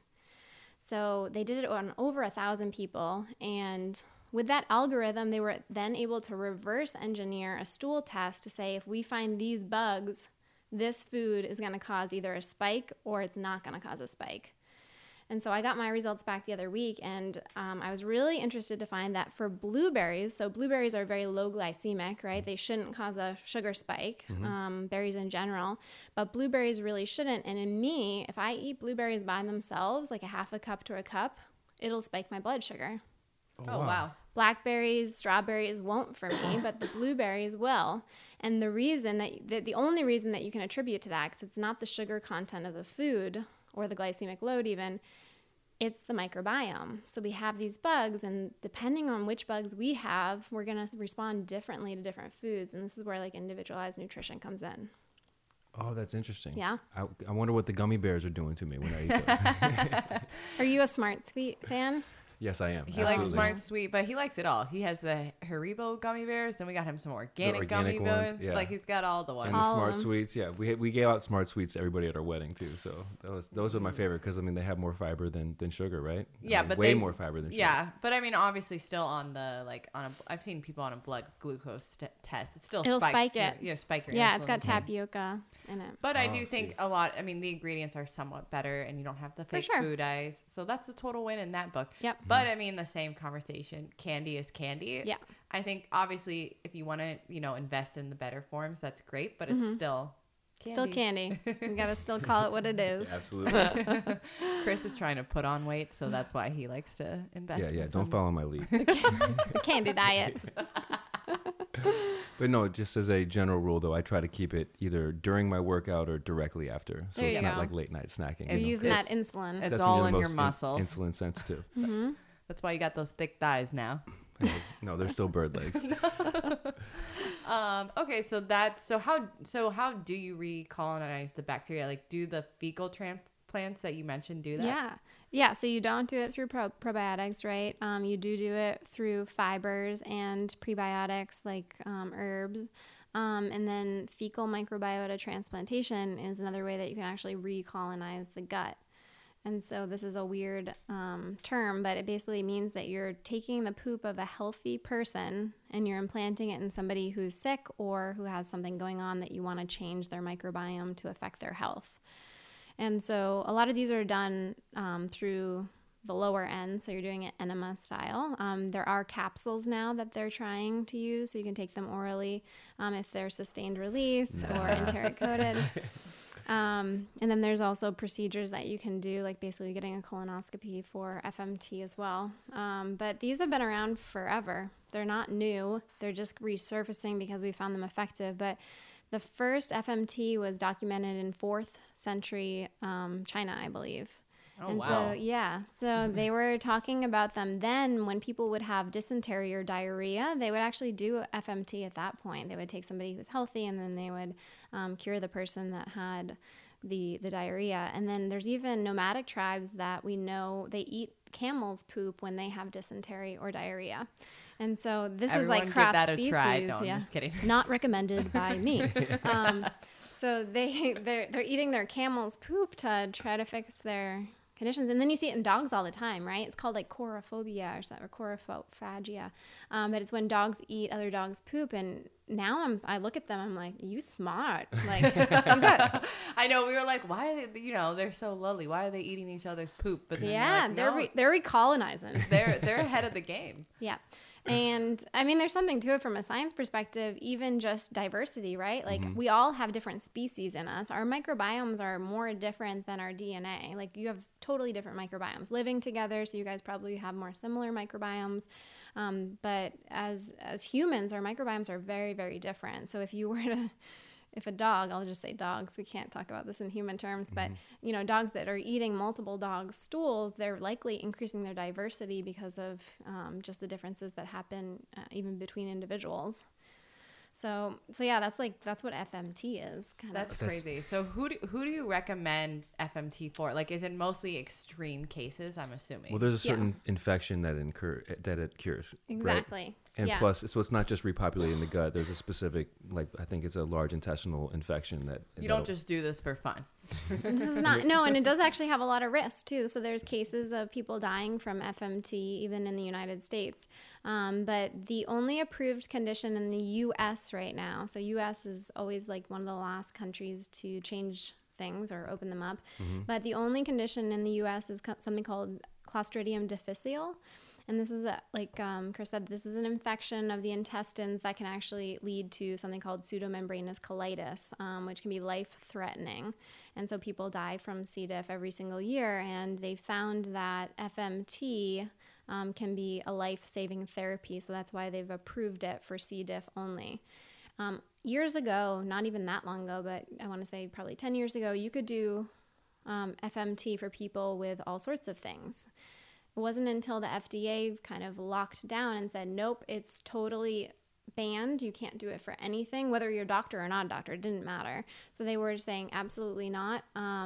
So they did it on over 1,000 people, and with that algorithm, they were then able to reverse engineer a stool test to say if we find these bugs, this food is going to cause either a spike or it's not going to cause a spike. And so I got my results back the other week, and I was really interested to find that for blueberries, so blueberries are very low glycemic, right? They shouldn't cause a sugar spike, berries in general, but blueberries really shouldn't. And in me, if I eat blueberries by themselves, like a half a cup to a cup, it'll spike my blood sugar. Oh, wow. Blackberries, strawberries won't for me, but the blueberries will. And the reason that the only reason that you can attribute to that, because it's not the sugar content of the food or the glycemic load even, it's the microbiome. So we have these bugs, and depending on which bugs we have, we're going to respond differently to different foods. And this is where like individualized nutrition comes in. Oh, that's interesting. Yeah. I wonder what the gummy bears are doing to me when I eat those. Are you a Smart Sweet fan? Yes, I am. He likes Smart Sweet, but he likes it all. He has the Haribo gummy bears, then we got him some organic gummy bears. Yeah. Like he's got all the ones. And the Smart Sweets, yeah. We gave out Smart Sweets to everybody at our wedding too. So those are my favorite because I mean they have more fiber than sugar, right? Yeah, I mean, but way more fiber than sugar. Yeah, but I mean obviously still on the I've seen people on a blood glucose test. It'll spike it. Yeah, spike your Yeah, insulin. it's got tapioca in it. But I do think a lot. I mean the ingredients are somewhat better, and you don't have the fake food dyes. So that's a total win in that book. Yep. But I mean the same conversation. Candy is candy. Yeah. I think obviously if you want to, invest in the better forms, that's great, but it's still candy. Still candy. We got to still call it what it is. Yeah, absolutely. Chris is trying to put on weight, so that's why he likes to invest. Yeah. Don't follow my lead. The candy diet. But no, just as a general rule, though, I try to keep it either during my workout or directly after, so There it's you not go. like late night snacking. You're It's- using that insulin. It's That's all when in you're your most muscles. insulin sensitive. That's why you got those thick thighs now. No, they're still bird legs. Okay, so how do you recolonize the bacteria? Like, do the fecal transplants that you mentioned do that? Yeah. So you don't do it through probiotics, right? You do it through fibers and prebiotics like herbs. And then fecal microbiota transplantation is another way that you can actually recolonize the gut. And so this is a weird term, but it basically means that you're taking the poop of a healthy person and you're implanting it in somebody who's sick or who has something going on that you want to change their microbiome to affect their health. And so a lot of these are done through the lower end, so you're doing it enema style. There are capsules now that they're trying to use, so you can take them orally if they're sustained release or enteric coated. And then there's also procedures that you can do, like basically getting a colonoscopy for FMT as well. But these have been around forever. They're not new. They're just resurfacing because we found them effective. But the first FMT was documented in 4th century China, I believe. Oh, and wow. so they were talking about them then when people would have dysentery or diarrhea, they would actually do FMT at that point. They would take somebody who's healthy and then they would cure the person that had the diarrhea. And then there's even nomadic tribes that we know they eat camel's poop when they have dysentery or diarrhea. And so this Everyone is like cross give that species. a try. No, I'm just kidding. Not recommended by me. So they're eating their camel's poop to try to fix their conditions. And then you see it in dogs all the time, right? It's called like chorophobia or corophagia. But it's when dogs eat other dogs' poop, and now I look at them, I'm like, you smart. Like, you got, I know, we were like, why are they, they're so lowly. Why are they eating each other's poop? But then yeah, they're recolonizing. They're ahead of the game. Yeah. And I mean, there's something to it from a science perspective, even just diversity, right? Like we all have different species in us. Our microbiomes are more different than our DNA. Like you have totally different microbiomes living together. So you guys probably have more similar microbiomes. But as humans, our microbiomes are very, very different. So if a dog, I'll just say dogs, we can't talk about this in human terms, but dogs that are eating multiple dogs' stools, they're likely increasing their diversity because of just the differences that happen even between individuals. So yeah, that's what FMT is. That's crazy. So who do you recommend FMT for? Like, is it mostly extreme cases? I'm assuming. Well, there's a certain infection that it cures. Exactly. Right? And plus, so it's not just repopulating the gut. There's a specific, I think it's a large intestinal infection that you don't just do this for fun. This is not, no, and it does actually have a lot of risks too. So there's cases of people dying from FMT, even in the United States. But the only approved condition in the U.S. right now, so U.S. is always like one of the last countries to change things or open them up. But the only condition in the U.S. is something called Clostridium difficile. And this is, like Chris said, this is an infection of the intestines that can actually lead to something called pseudomembranous colitis, which can be life-threatening. And so people die from C. diff every single year. And they found that FMT can be a life-saving therapy. So that's why they've approved it for C. diff only. Years ago, not even that long ago, but I want to say probably 10 years ago, you could do FMT for people with all sorts of things. It wasn't until the FDA kind of locked down and said, nope, it's totally banned. You can't do it for anything, whether you're a doctor or not a doctor, it didn't matter. So they were saying absolutely not.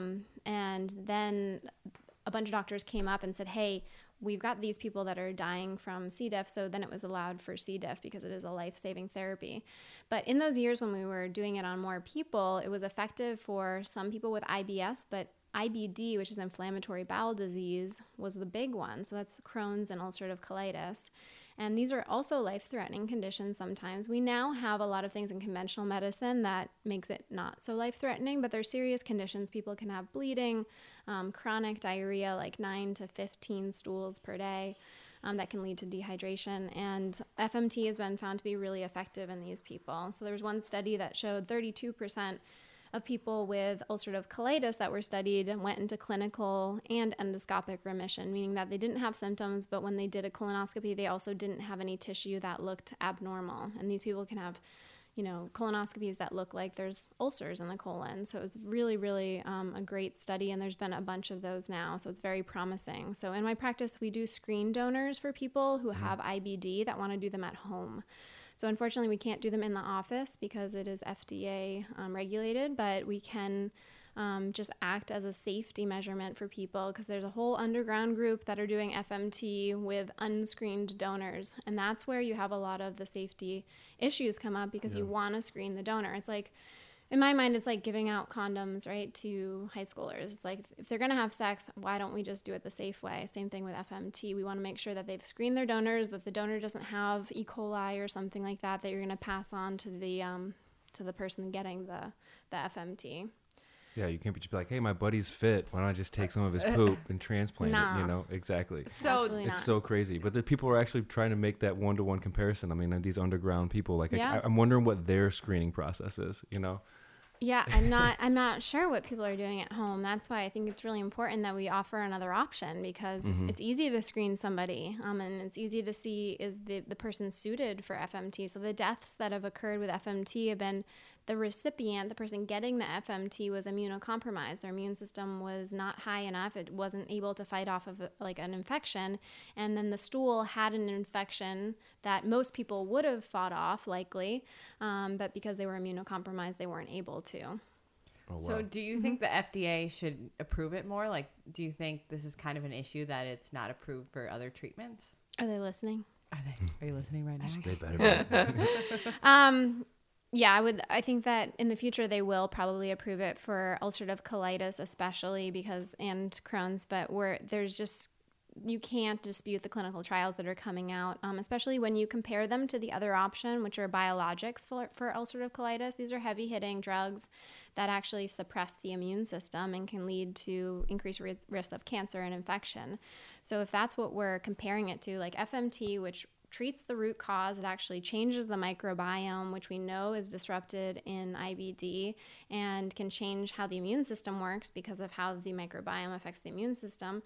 And then a bunch of doctors came up and said, hey, we've got these people that are dying from C. diff. So then it was allowed for C. diff because it is a life-saving therapy. But in those years when we were doing it on more people, it was effective for some people with IBS, but IBD, which is inflammatory bowel disease, was the big one. So that's Crohn's and ulcerative colitis. And these are also life-threatening conditions sometimes. We now have a lot of things in conventional medicine that makes it not so life-threatening, but they're serious conditions. People can have bleeding, chronic diarrhea, like 9 to 15 stools per day, that can lead to dehydration. And FMT has been found to be really effective in these people. So there was one study that showed 32% of people with ulcerative colitis that were studied went into clinical and endoscopic remission, meaning that they didn't have symptoms, but when they did a colonoscopy, they also didn't have any tissue that looked abnormal. And these people can have, colonoscopies that look like there's ulcers in the colon. So it's really, really a great study, and there's been a bunch of those now. So it's very promising. So in my practice, we do screen donors for people who have IBD that want to do them at home. So unfortunately, we can't do them in the office because it is FDA regulated, but we can just act as a safety measurement for people because there's a whole underground group that are doing FMT with unscreened donors. And that's where you have a lot of the safety issues come up because you want to screen the donor. It's like, in my mind, it's like giving out condoms, right, to high schoolers. It's like, if they're going to have sex, why don't we just do it the safe way? Same thing with FMT. We want to make sure that they've screened their donors, that the donor doesn't have E. coli or something like that you're going to pass on to the person getting the FMT. Yeah, you can't just be like, hey, my buddy's fit. Why don't I just take some of his poop and transplant it? Exactly. So it's so crazy. But the people are actually trying to make that one-to-one comparison. I mean, these underground people, I'm wondering what their screening process is, Yeah, I'm not sure what people are doing at home. That's why I think it's really important that we offer another option because it's easy to screen somebody and it's easy to see is the person suited for FMT. So the deaths that have occurred with FMT have been the recipient, the person getting the FMT was immunocompromised. Their immune system was not high enough. It wasn't able to fight off of an infection. And then the stool had an infection that most people would have fought off likely, but because they were immunocompromised, they weren't able to. Oh, wow. So do you think the FDA should approve it more? Like, do you think this is kind of an issue that it's not approved for other treatments? Are they listening? Are you listening right now? They better be. Yeah, I think that in the future they will probably approve it for ulcerative colitis, especially and Crohn's, but there's just you can't dispute the clinical trials that are coming out, especially when you compare them to the other option, which are biologics for ulcerative colitis. These are heavy-hitting drugs that actually suppress the immune system and can lead to increased risk of cancer and infection. So if that's what we're comparing it to, like FMT, which treats the root cause, it actually changes the microbiome, which we know is disrupted in IBD and can change how the immune system works because of how the microbiome affects the immune system,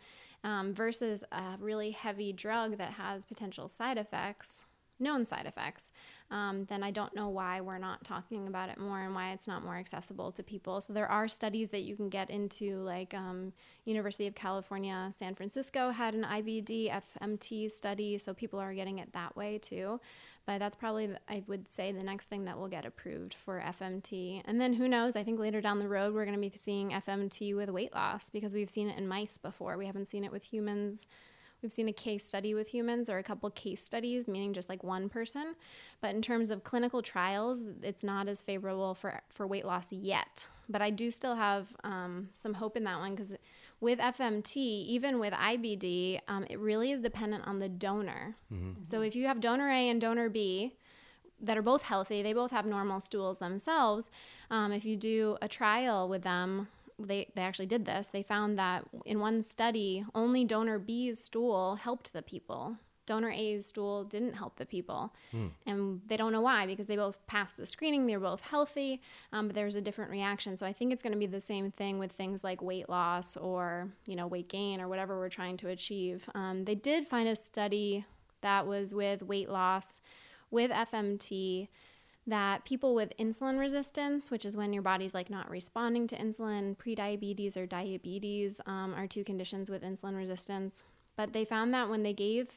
versus a really heavy drug that has potential side effects, known side effects, then I don't know why we're not talking about it more and why it's not more accessible to people. So there are studies that you can get into, like University of California, San Francisco had an IBD FMT study, so people are getting it that way too. But that's probably, I would say, the next thing that will get approved for FMT. And then who knows, I think later down the road, we're going to be seeing FMT with weight loss, because we've seen it in mice before. We haven't seen it with humans. We've seen a case study with humans, or a couple case studies, meaning just like one person. But in terms of clinical trials, it's not as favorable for weight loss yet. But I do still have some hope in that one, because with FMT, even with IBD, it really is dependent on the donor. Mm-hmm. So if you have donor A and donor B that are both healthy, they both have normal stools themselves, if you do a trial with them, they actually did this. They found that in one study, only donor B's stool helped the people. Donor A's stool didn't help the people. And they don't know why, because they both passed the screening. They were both healthy, but there was a different reaction. So I think it's going to be the same thing with things like weight loss or, weight gain or whatever we're trying to achieve. They did find a study that was with weight loss with FMT, that people with insulin resistance, which is when your body's like not responding to insulin, prediabetes or diabetes are two conditions with insulin resistance. But they found that when they gave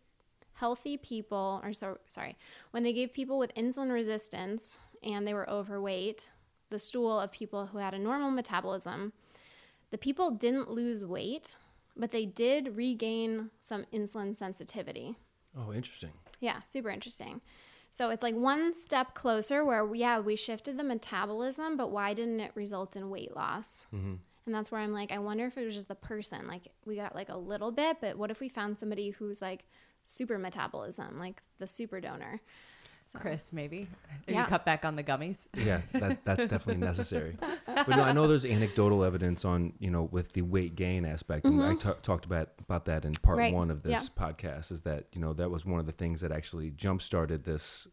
when they gave people with insulin resistance and they were overweight, the stool of people who had a normal metabolism, the people didn't lose weight, but they did regain some insulin sensitivity. Oh, interesting. Yeah, super interesting. So it's like one step closer where, we shifted the metabolism, but why didn't it result in weight loss? Mm-hmm. And that's where I'm like, I wonder if it was just the person. Like, we got like a little bit, but what if we found somebody who's like super metabolism, like the super donor? So. Chris, maybe if you cut back on the gummies. Yeah, that's definitely necessary. But I know there's anecdotal evidence on, with the weight gain aspect. And I talked about that in part one of this podcast, is that, that was one of the things that actually jump-started this,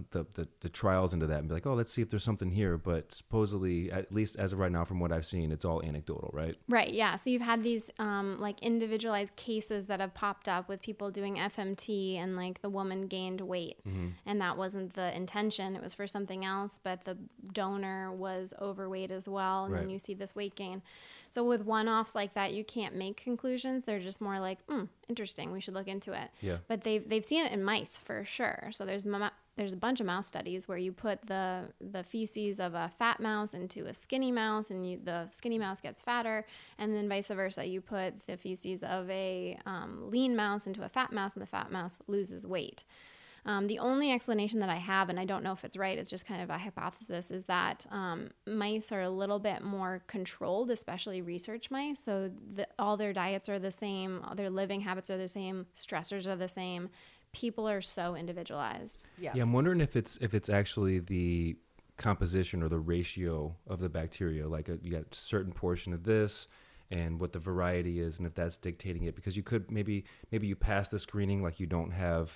the trials into that, and be like, oh, let's see if there's something here. But supposedly, at least as of right now, from what I've seen, it's all anecdotal, right? Right, yeah. So you've had these like individualized cases that have popped up with people doing FMT, and like the woman gained weight, and that wasn't the intention. It was for something else, but the donor was overweight as well, and then you see this weight gain. So with one-offs like that, you can't make conclusions. They're just more like, interesting, we should look into it. Yeah. But they've seen it in mice for sure. So there's a bunch of mouse studies where you put the feces of a fat mouse into a skinny mouse, and the skinny mouse gets fatter, and then vice versa. You put the feces of a lean mouse into a fat mouse, and the fat mouse loses weight. The only explanation that I have, and I don't know if it's right, it's just kind of a hypothesis, is that mice are a little bit more controlled, especially research mice. So all their diets are the same, all their living habits are the same, stressors are the same. People are so individualized. Yeah, I'm wondering if it's actually the composition or the ratio of the bacteria. Like you got a certain portion of this, and what the variety is, and if that's dictating it. Because you could maybe you pass the screening, like you don't have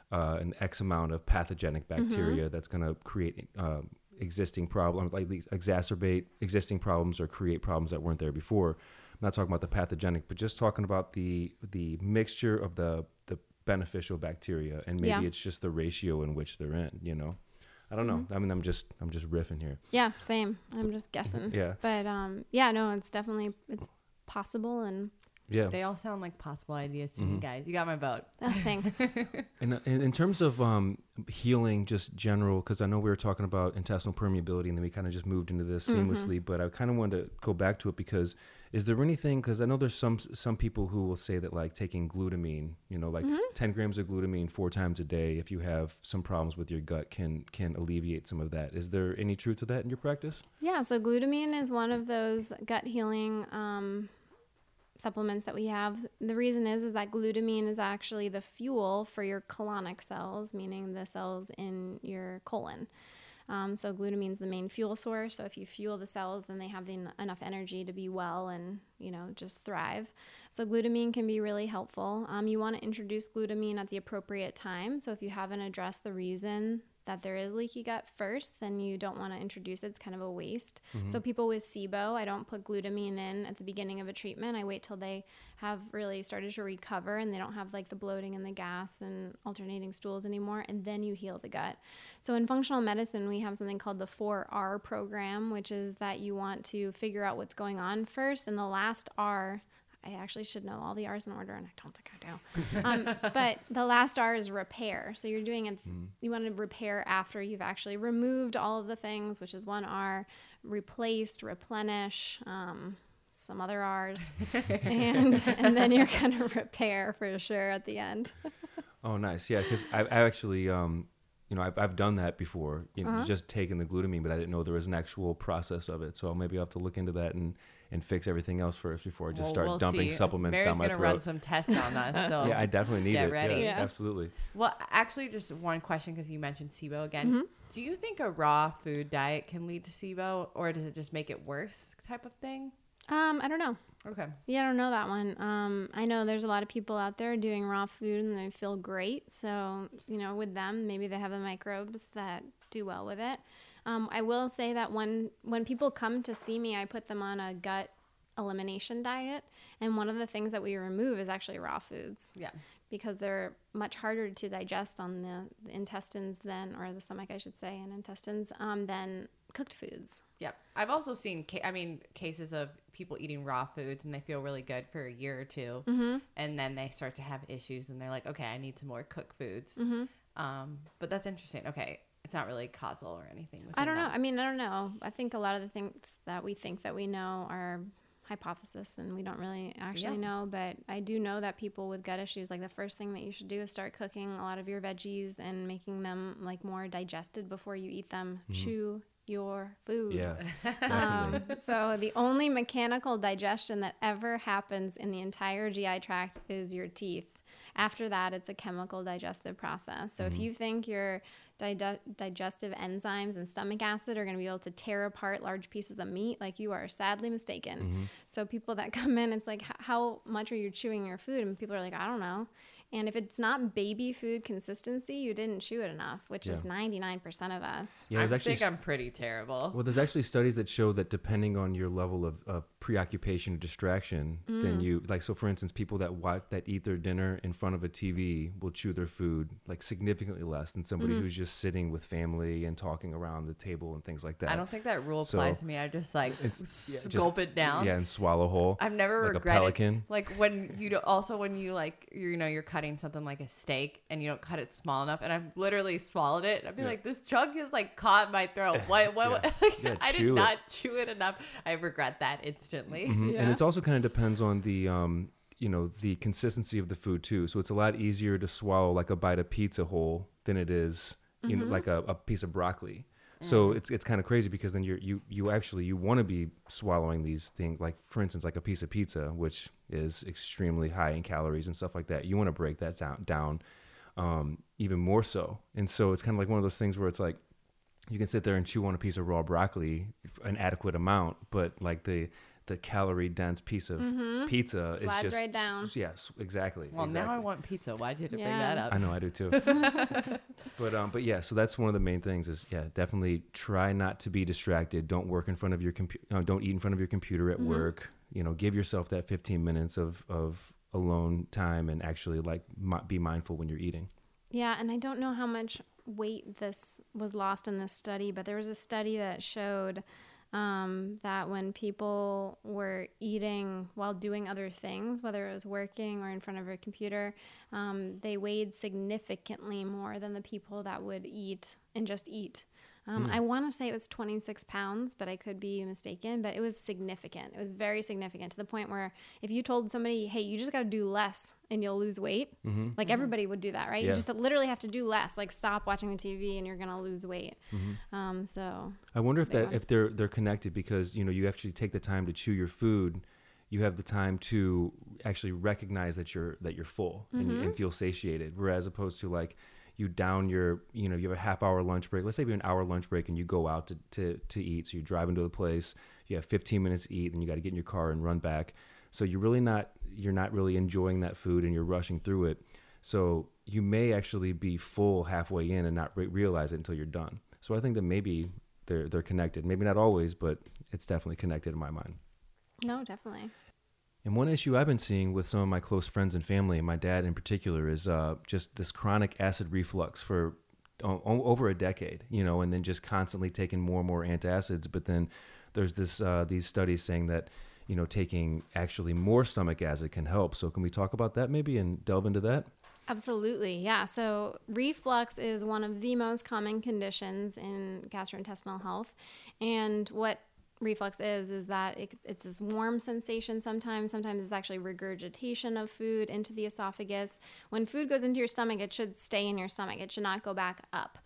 an X amount of pathogenic bacteria that's going to create existing problems, like exacerbate existing problems or create problems that weren't there before. I'm not talking about the pathogenic, but just talking about the mixture of the beneficial bacteria, and maybe it's just the ratio in which they're in. I don't know. I mean, I'm just riffing here. Yeah, same. I'm just guessing. Yeah. But no, it's possible, and yeah, they all sound like possible ideas to me, guys. You got my vote. Oh, thanks. And in terms of healing, just general, because I know we were talking about intestinal permeability, and then we kind of just moved into this seamlessly. But I kind of wanted to go back to it, because is there anything? Because I know there's some people who will say that, like, taking glutamine, 10 grams of glutamine 4 times a day, if you have some problems with your gut, can alleviate some of that. Is there any truth to that in your practice? Yeah. So glutamine is one of those gut healing supplements that we have. The reason is that glutamine is actually the fuel for your colonic cells, meaning the cells in your colon. So glutamine is the main fuel source. So if you fuel the cells, then they have enough energy to be well and, just thrive. So glutamine can be really helpful. You want to introduce glutamine at the appropriate time. So if you haven't addressed the reason that there is leaky gut first, then you don't want to introduce it. It's kind of a waste. So people with SIBO, I don't put glutamine in at the beginning of a treatment. I wait till they have really started to recover and they don't have like the bloating and the gas and alternating stools anymore, and then you heal the gut. So in functional medicine, we have something called the 4R program, which is that you want to figure out what's going on first, and the last R, I actually should know all the R's in order, and I don't think I do. But the last R is repair. So you're doing you want to repair after you've actually removed all of the things, which is one R, replaced, replenish, some other R's, and then you're going to repair for sure at the end. Oh, nice. Yeah, because I actually, I've done that before, just taking the glutamine, but I didn't know there was an actual process of it. So maybe I'll have to look into that and fix everything else first before I just start dumping supplements down my throat. Mary's going to run some tests on us. So yeah, I definitely need get it. ready. Yeah, absolutely. Well, actually, just one question, because you mentioned SIBO again. Do you think a raw food diet can lead to SIBO, or does it just make it worse type of thing? I don't know. Okay. Yeah, I don't know that one. I know there's a lot of people out there doing raw food and they feel great. So, with them, maybe they have the microbes that do well with it. I will say that when people come to see me, I put them on a gut elimination diet. And one of the things that we remove is actually raw foods. Yeah. Because they're much harder to digest on the intestines or the stomach, I should say, and intestines, than cooked foods. Yeah. I've also seen, cases of people eating raw foods and they feel really good for a year or two. And then they start to have issues and they're like, okay, I need some more cooked foods. But that's interesting. Okay. It's not really causal or anything. I don't know. I don't know. I think a lot of the things that we think that we know are hypothesis and we don't really actually know, but I do know that people with gut issues, like the first thing that you should do is start cooking a lot of your veggies and making them like more digested before you eat them. Chew your food. Yeah, definitely. So the only mechanical digestion that ever happens in the entire GI tract is your teeth. After that, it's a chemical digestive process. So if you think your digestive enzymes and stomach acid are going to be able to tear apart large pieces of meat, like, you are sadly mistaken. So people that come in, it's like, how much are you chewing your food? And people are like, I don't know. And if it's not baby food consistency, you didn't chew it enough, which is 99% of us. Yeah, I think I'm pretty terrible. Well, there's actually studies that show that depending on your level of preoccupation or distraction, then you, like, so for instance, people that eat their dinner in front of a TV will chew their food like significantly less than somebody who's just sitting with family and talking around the table and things like that. I don't think that rule applies to me. I just gulp it down. Yeah, and swallow whole. I've never like regretted. A pelican. Like when you're cutting something like a steak and you don't cut it small enough, and I've literally swallowed it. I'd be like, this chunk is like caught in my throat. What? I did not chew it enough. I regret that instantly. And it's also kind of depends on the the consistency of the food too. So it's a lot easier to swallow like a bite of pizza whole than it is like a piece of broccoli. So it's kind of crazy because then you want to be swallowing these things, like for instance like a piece of pizza, which is extremely high in calories and stuff like that. You want to break that down even more so. And so it's kind of like one of those things where it's like you can sit there and chew on a piece of raw broccoli an adequate amount, but like the calorie dense piece of pizza Slides is just right down. Yes, exactly. Well, now I want pizza. Why'd you have to bring that up? I know, I do too. But yeah, so that's one of the main things is definitely try not to be distracted. Don't work in front of your computer. Don't eat in front of your computer at work. Give yourself that 15 minutes of alone time and actually be mindful when you're eating. Yeah, and I don't know how much weight this was lost in this study, but there was a study that showed that when people were eating while doing other things, whether it was working or in front of a computer, they weighed significantly more than the people that would eat and just eat. I want to say it was 26 pounds, but I could be mistaken. But it was significant. It was very significant to the point where if you told somebody, hey, you just got to do less and you'll lose weight, like everybody would do that, right? Yeah. You just literally have to do less, like stop watching the TV and you're going to lose weight. So I wonder if they're connected because, you actually take the time to chew your food. you have the time to actually recognize that you're full and feel satiated. Whereas opposed to like you down your, you have a half-hour lunch break. Let's say you have an hour lunch break and you go out to eat. So you drive into the place, you have 15 minutes to eat, and you got to get in your car and run back. So you're not really enjoying that food and you're rushing through it. So you may actually be full halfway in and not realize it until you're done. So I think that maybe they're connected. Maybe not always, but it's definitely connected in my mind. No, definitely. And one issue I've been seeing with some of my close friends and family, and my dad in particular, is just this chronic acid reflux for over a decade, and then just constantly taking more and more antacids. But then there's these studies saying that, taking actually more stomach acid can help. So can we talk about that maybe and delve into that? Absolutely. Yeah. So reflux is one of the most common conditions in gastrointestinal health. And what reflux is that it's this warm sensation sometimes. Sometimes it's actually regurgitation of food into the esophagus. When food goes into your stomach, it should stay in your stomach. It should not go back up.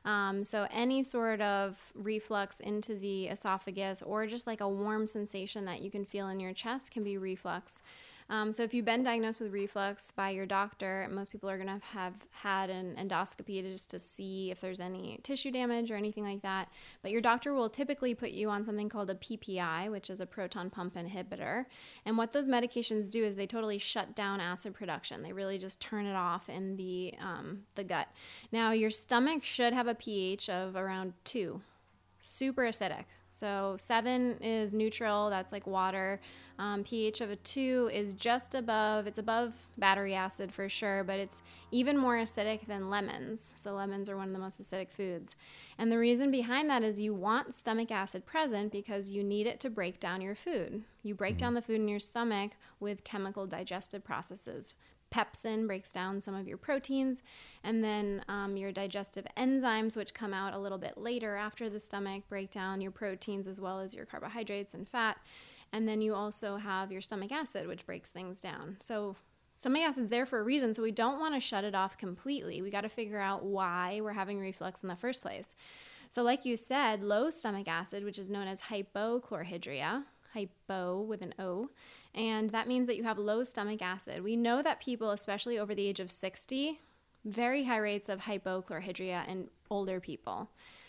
So any sort of reflux into the esophagus or just like a warm sensation that you can feel in your chest can be reflux. So if you've been diagnosed with reflux by your doctor, most people are going to have had an endoscopy just to see if there's any tissue damage or anything like that. But your doctor will typically put you on something called a PPI, which is a proton pump inhibitor. And what those medications do is they totally shut down acid production. They really just turn it off in the gut. Now, your stomach should have a pH of around 2, super acidic. So 7 is neutral, that's like water. pH of a 2 is just above, it's above battery acid for sure, but it's even more acidic than lemons. So lemons are one of the most acidic foods. And the reason behind that is you want stomach acid present because you need it to break down your food. You break down the food in your stomach with chemical digestive processes. Pepsin breaks down some of your proteins, and then your digestive enzymes, which come out a little bit later after the stomach, break down your proteins as well as your carbohydrates and fat. And then you also have your stomach acid, which breaks things down. So stomach acid's there for a reason, so we don't want to shut it off completely. We got to figure out why we're having reflux in the first place. So like you said, low stomach acid, which is known as hypochlorhydria, hypo with an O, and that means that you have low stomach acid. We know that people, especially over the age of 60, very high rates of hypochlorhydria in older people.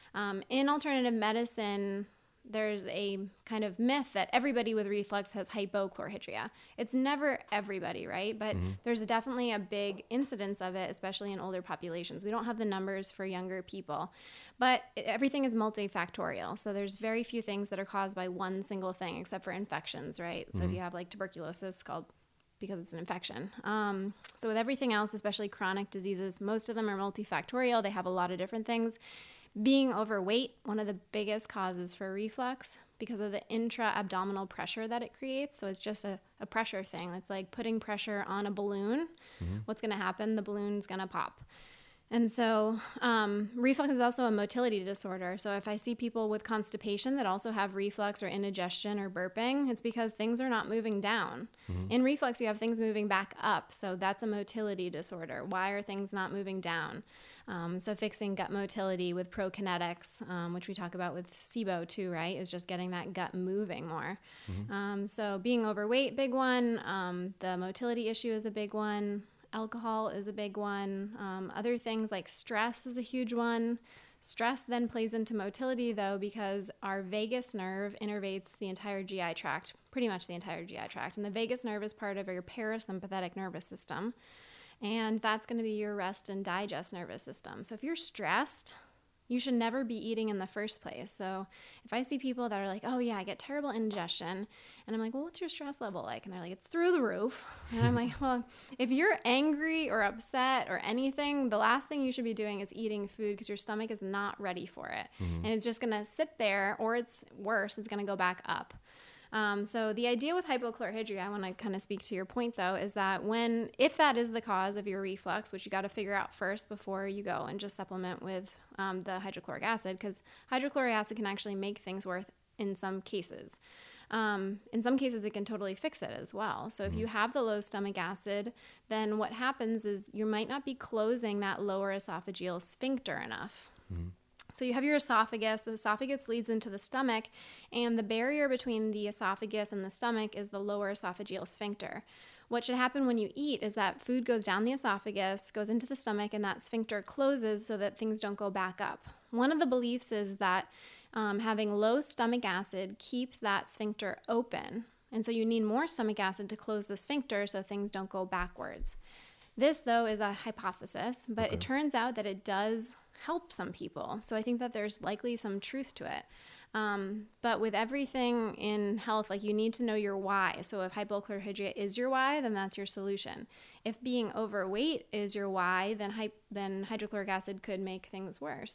In alternative medicine, there's a kind of myth that everybody with reflux has hypochlorhydria. It's never everybody, right? But there's definitely a big incidence of it, especially in older populations. We don't have the numbers for younger people, but everything is multifactorial. So there's very few things that are caused by one single thing, except for infections, right? So if you have like tuberculosis, because it's an infection. So with everything else, especially chronic diseases, most of them are multifactorial. They have a lot of different things. Being overweight, one of the biggest causes for reflux because of the intra-abdominal pressure that it creates. So it's just a pressure thing. It's like putting pressure on a balloon. What's going to happen? The balloon's going to pop. And so reflux is also a motility disorder. So if I see people with constipation that also have reflux or indigestion or burping, it's because things are not moving down. In reflux, you have things moving back up. So that's a motility disorder. Why are things not moving down? So fixing gut motility with prokinetics, which we talk about with SIBO too, right, is just getting that gut moving more. So being overweight, big one. The motility issue is a big one. Alcohol is a big one. Other things like stress is a huge one. Stress then plays into motility though, because our vagus nerve innervates the entire GI tract, pretty much the entire GI tract. And the vagus nerve is part of your parasympathetic nervous system. And that's going to be your rest and digest nervous system. So if you're stressed, you should never be eating in the first place. So if I see people that are like, oh yeah, I get terrible indigestion, and I'm like, well, what's your stress level like? And they're like, it's through the roof. And I'm like, well, if you're angry or upset or anything, the last thing you should be doing is eating food because your stomach is not ready for it. And it's just going to sit there, or it's worse, it's going to go back up. So the idea with hypochlorhydria, I want to kind of speak to your point though, is that if that is the cause of your reflux, which you got to figure out first before you go and just supplement with the hydrochloric acid, because hydrochloric acid can actually make things worse in some cases. In some cases, it can totally fix it as well. So if you have the low stomach acid, then what happens is you might not be closing that lower esophageal sphincter enough. So you have your esophagus. The esophagus leads into the stomach, and the barrier between the esophagus and the stomach is the lower esophageal sphincter. What should happen when you eat is that food goes down the esophagus, goes into the stomach, and that sphincter closes so that things don't go back up. One of the beliefs is that having low stomach acid keeps that sphincter open, and so you need more stomach acid to close the sphincter so things don't go backwards. This, though, is a hypothesis, but it turns out that it does help some people. So I think that there's likely some truth to it. But with everything in health, like, you need to know your why. So if high blood chlorhydria is your why, then that's your solution. If being overweight is your why, then hydrochloric acid could make things worse.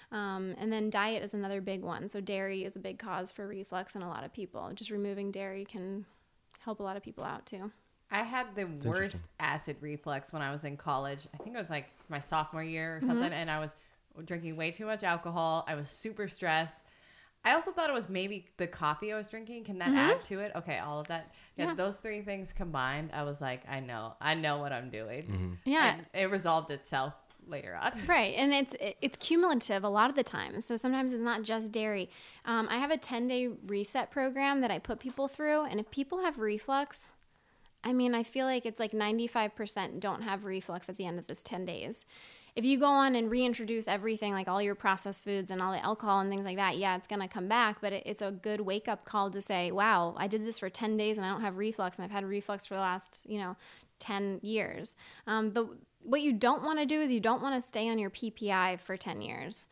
And then diet is another big one. So dairy is a big cause for reflux in a lot of people. Just removing dairy can help a lot of people out too. I had the worst acid reflux when I was in college. I think it was like my sophomore year or something, and I was drinking way too much alcohol. I was super stressed. I also thought it was maybe the coffee I was drinking. Can that add to it? Okay, all of that. Yeah, those three things combined, I was like, I know what I'm doing. Yeah. And it resolved itself later on. Right. And it's cumulative a lot of the time. So sometimes it's not just dairy. I have a 10-day reset program that I put people through. And if people have reflux, I mean, I feel like it's like 95% don't have reflux at the end of this 10 days. If you go on and reintroduce everything, like all your processed foods and all the alcohol and things like that, yeah, it's going to come back. But it's a good wake-up call to say, wow, I did this for 10 days and I don't have reflux. And I've had reflux for the last, 10 years. What you don't want to do is you don't want to stay on your PPI for 10 years.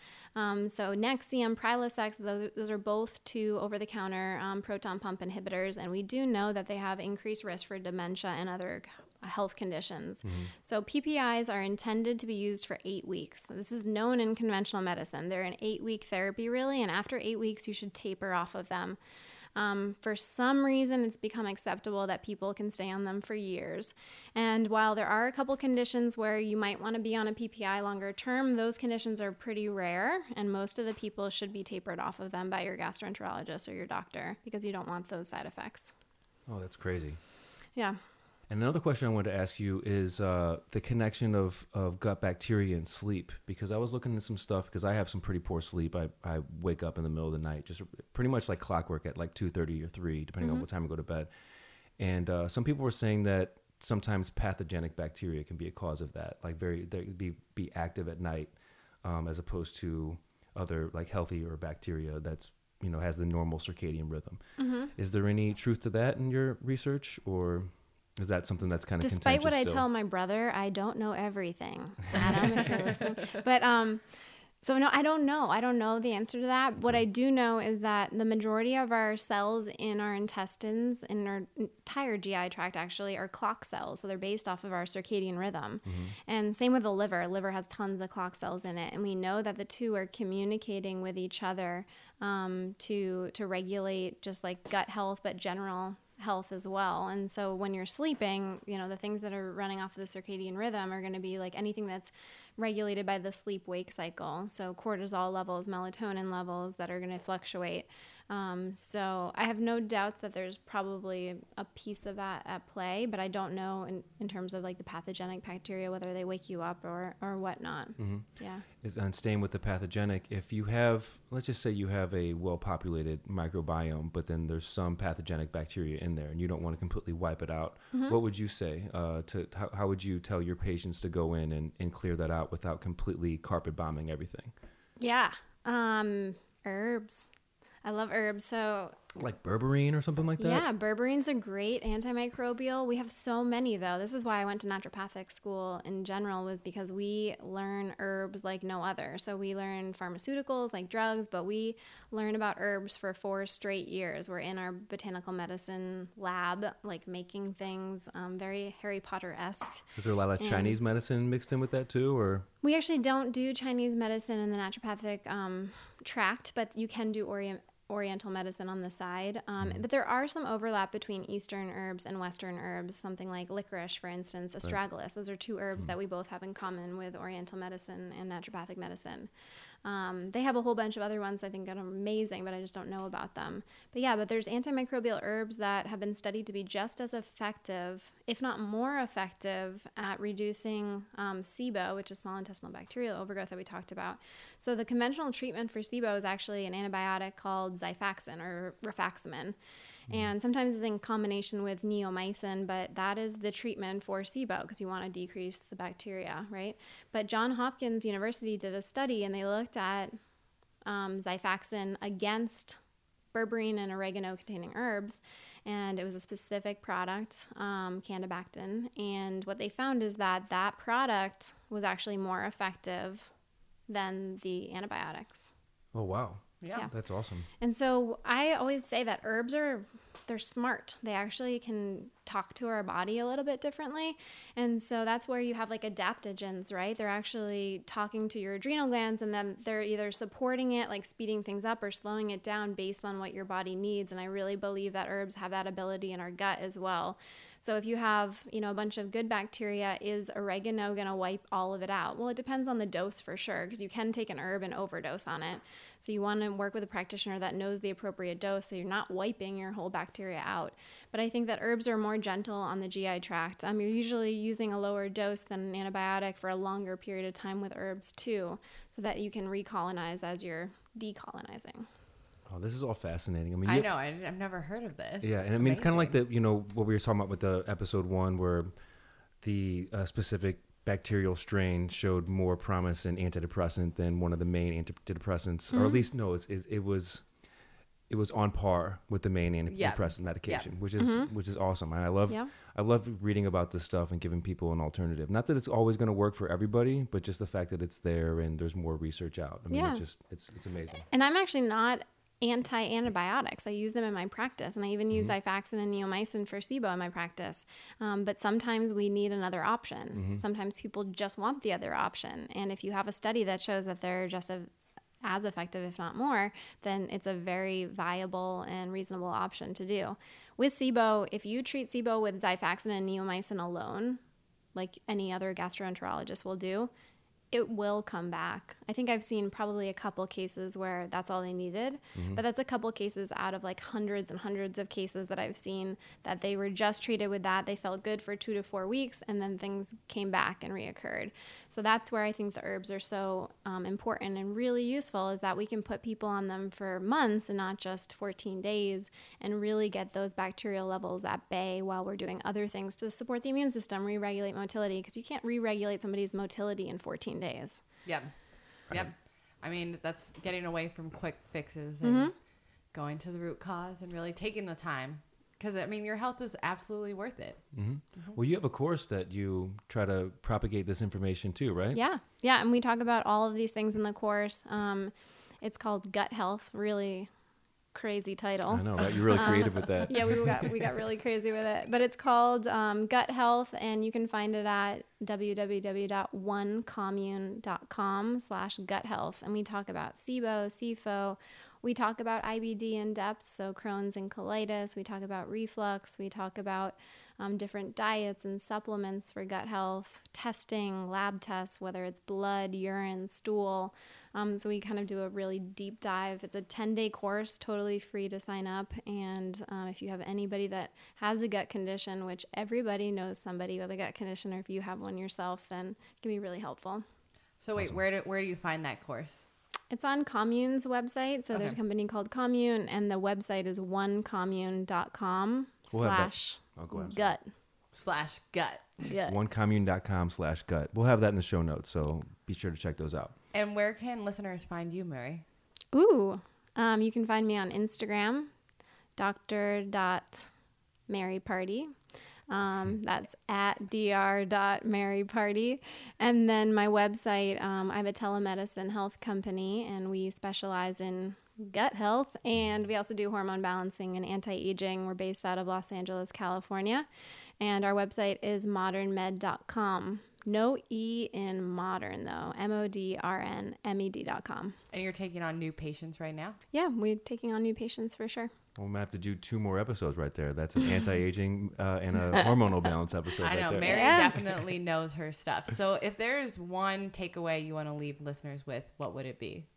So Nexium, Prilosec, those are both two over-the-counter proton pump inhibitors, and we do know that they have increased risk for dementia and other health conditions. So PPIs are intended to be used for 8 weeks. So this is known in conventional medicine. They're an 8-week therapy, really, and after 8 weeks, you should taper off of them. For some reason, it's become acceptable that people can stay on them for years. And while there are a couple conditions where you might want to be on a PPI longer term, those conditions are pretty rare, and most of the people should be tapered off of them by your gastroenterologist or your doctor because you don't want those side effects. Oh, that's crazy. Yeah. And another question I wanted to ask you is the connection of gut bacteria and sleep, because I was looking at some stuff because I have some pretty poor sleep. I wake up in the middle of the night, just pretty much like clockwork at like 2:30 or 3, depending on what time I go to bed. And some people were saying that sometimes pathogenic bacteria can be a cause of that, like they be active at night as opposed to other like healthier bacteria that's has the normal circadian rhythm. Is there any truth to that in your research, or is that something that's kind of Despite what I still? tell my brother, I don't know everything. Adam, if you're listening. But so no, I don't know. I don't know the answer to that. What I do know is that the majority of our cells in our intestines, in our entire GI tract actually, are clock cells. So they're based off of our circadian rhythm. And same with the liver. Liver has tons of clock cells in it. And we know that the two are communicating with each other to regulate just like gut health, but general health as well. And so when you're sleeping, the things that are running off of the circadian rhythm are going to be like anything that's regulated by the sleep-wake cycle. So cortisol levels, melatonin levels that are going to fluctuate. So I have no doubts that there's probably a piece of that at play, but I don't know in terms of like the pathogenic bacteria, whether they wake you up or whatnot. Yeah. And staying with the pathogenic, if you have, let's just say you have a well-populated microbiome, but then there's some pathogenic bacteria in there and you don't want to completely wipe it out, what would you say how would you tell your patients to go in and clear that out without completely carpet bombing everything? Yeah. Herbs. I love herbs. So like berberine or something like that? Yeah, berberine's a great antimicrobial. We have so many though. This is why I went to naturopathic school in general, was because we learn herbs like no other. So we learn pharmaceuticals like drugs, but we learn about herbs for 4 straight years. We're in our botanical medicine lab, like making things very Harry Potter-esque. Is there a lot of Chinese medicine mixed in with that too, or? We actually don't do Chinese medicine in the naturopathic tract, but you can do Oriental medicine on the side. But there are some overlap between Eastern herbs and Western herbs, something like licorice, for instance, astragalus. Those are 2 herbs that we both have in common with Oriental medicine and naturopathic medicine. They have a whole bunch of other ones I think that are amazing, but I just don't know about them. But there's antimicrobial herbs that have been studied to be just as effective, if not more effective, at reducing SIBO, which is small intestinal bacterial overgrowth that we talked about. So the conventional treatment for SIBO is actually an antibiotic called Xifaxan or rifaximin. And sometimes it's in combination with neomycin, but that is the treatment for SIBO because you want to decrease the bacteria, right? But Johns Hopkins University did a study and they looked at Xifaxan against berberine and oregano containing herbs, and it was a specific product, Candibactin. And what they found is that that product was actually more effective than the antibiotics. Oh, wow. Yeah. That's awesome. And so I always say that herbs they're smart. They actually can talk to our body a little bit differently. And so that's where you have like adaptogens, right? They're actually talking to your adrenal glands, and then they're either supporting it, like speeding things up, or slowing it down based on what your body needs. And I really believe that herbs have that ability in our gut as well. So if you have, a bunch of good bacteria, is oregano going to wipe all of it out? Well, it depends on the dose for sure, because you can take an herb and overdose on it. So you want to work with a practitioner that knows the appropriate dose so you're not wiping your whole bacteria out. But I think that herbs are more gentle on the GI tract. You're usually using a lower dose than an antibiotic for a longer period of time with herbs too, so that you can recolonize as you're decolonizing. Oh, this is all fascinating. I know. I've never heard of this. Yeah, and I mean, it's kind of like what we were talking about with the episode 1, where the specific bacterial strain showed more promise in antidepressant than one of the main antidepressants, or at least it was on par with the main antidepressant medication, which is awesome. And I love reading about this stuff and giving people an alternative. Not that it's always going to work for everybody, but just the fact that it's there and there's more research out. I mean, it's amazing. And I'm actually not anti-antibiotics. I use them in my practice, and I even use Xifaxan and neomycin for SIBO in my practice. But sometimes we need another option. Sometimes people just want the other option. And if you have a study that shows that they're just as effective, if not more, then it's a very viable and reasonable option to do. With SIBO, if you treat SIBO with Xifaxan and neomycin alone, like any other gastroenterologist will do, it will come back. I think I've seen probably a couple cases where that's all they needed, but that's a couple cases out of like hundreds and hundreds of cases that I've seen that they were just treated with that. They felt good for 2 to 4 weeks, and then things came back and reoccurred. So that's where I think the herbs are so important and really useful, is that we can put people on them for months and not just 14 days, and really get those bacterial levels at bay while we're doing other things to support the immune system, re-regulate motility, because you can't re-regulate somebody's motility in 14 days. Yep. I mean, that's getting away from quick fixes and going to the root cause and really taking the time, because I mean, your health is absolutely worth it. Well, you have a course that you try to propagate this information too, right? Yeah, and we talk about all of these things in the course. It's called Gut Health. Really crazy title. I know, right? You're really creative with that. Yeah, we got really crazy with it. But it's called Gut Health, and you can find it at www.onecommune.com/gut health. And we talk about SIBO, SIFO. We talk about IBD in depth, so Crohn's and colitis. We talk about reflux. We talk about different diets and supplements for gut health, testing, lab tests, whether it's blood, urine, stool. So we kind of do a really deep dive. It's a 10-day course, totally free to sign up. And if you have anybody that has a gut condition, which everybody knows somebody with a gut condition, or if you have one yourself, then it can be really helpful. So wait, where do you find that course? It's on Commune's website. So there's a company called Commune, and the website is onecommune.com/gut. /gut. Yeah. Onecommune.com/gut. We'll have that in the show notes, so be sure to check those out. And where can listeners find you, Mary? Ooh, you can find me on Instagram, dr.maryparty. That's at dr.maryparty. And then my website, I have a telemedicine health company, and we specialize in gut health, and we also do hormone balancing and anti-aging. We're based out of Los Angeles, California, and our website is modernmed.com. No E in modern, though. modrnmed.com. And you're taking on new patients right now? Yeah, we're taking on new patients for sure. Well, we might have to do 2 more episodes right there. That's an anti-aging and a hormonal balance episode. I right know there. Mary definitely knows her stuff. So if there is one takeaway you want to leave listeners with, what would it be?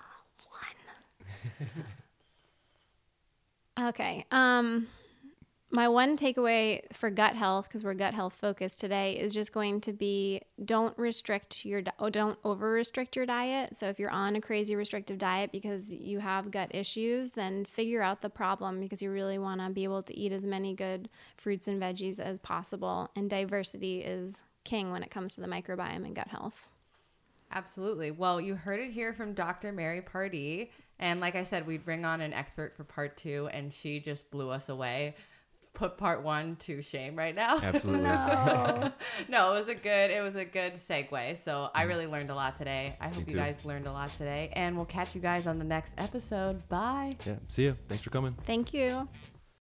Okay. My one takeaway for gut health, because we're gut health focused today, is just going to be don't over restrict your diet. So if you're on a crazy restrictive diet because you have gut issues, then figure out the problem, because you really want to be able to eat as many good fruits and veggies as possible. And diversity is king when it comes to the microbiome and gut health. Absolutely. Well, you heard it here from Dr. Mary Pardee. And like I said, we'd bring on an expert for part 2, and she just blew us away. Put part 1 to shame right now. Absolutely. No, it was a good segue. So I really learned a lot today. I hope you guys learned a lot today, and we'll catch you guys on the next episode. Bye. Yeah. See you. Thanks for coming. Thank you.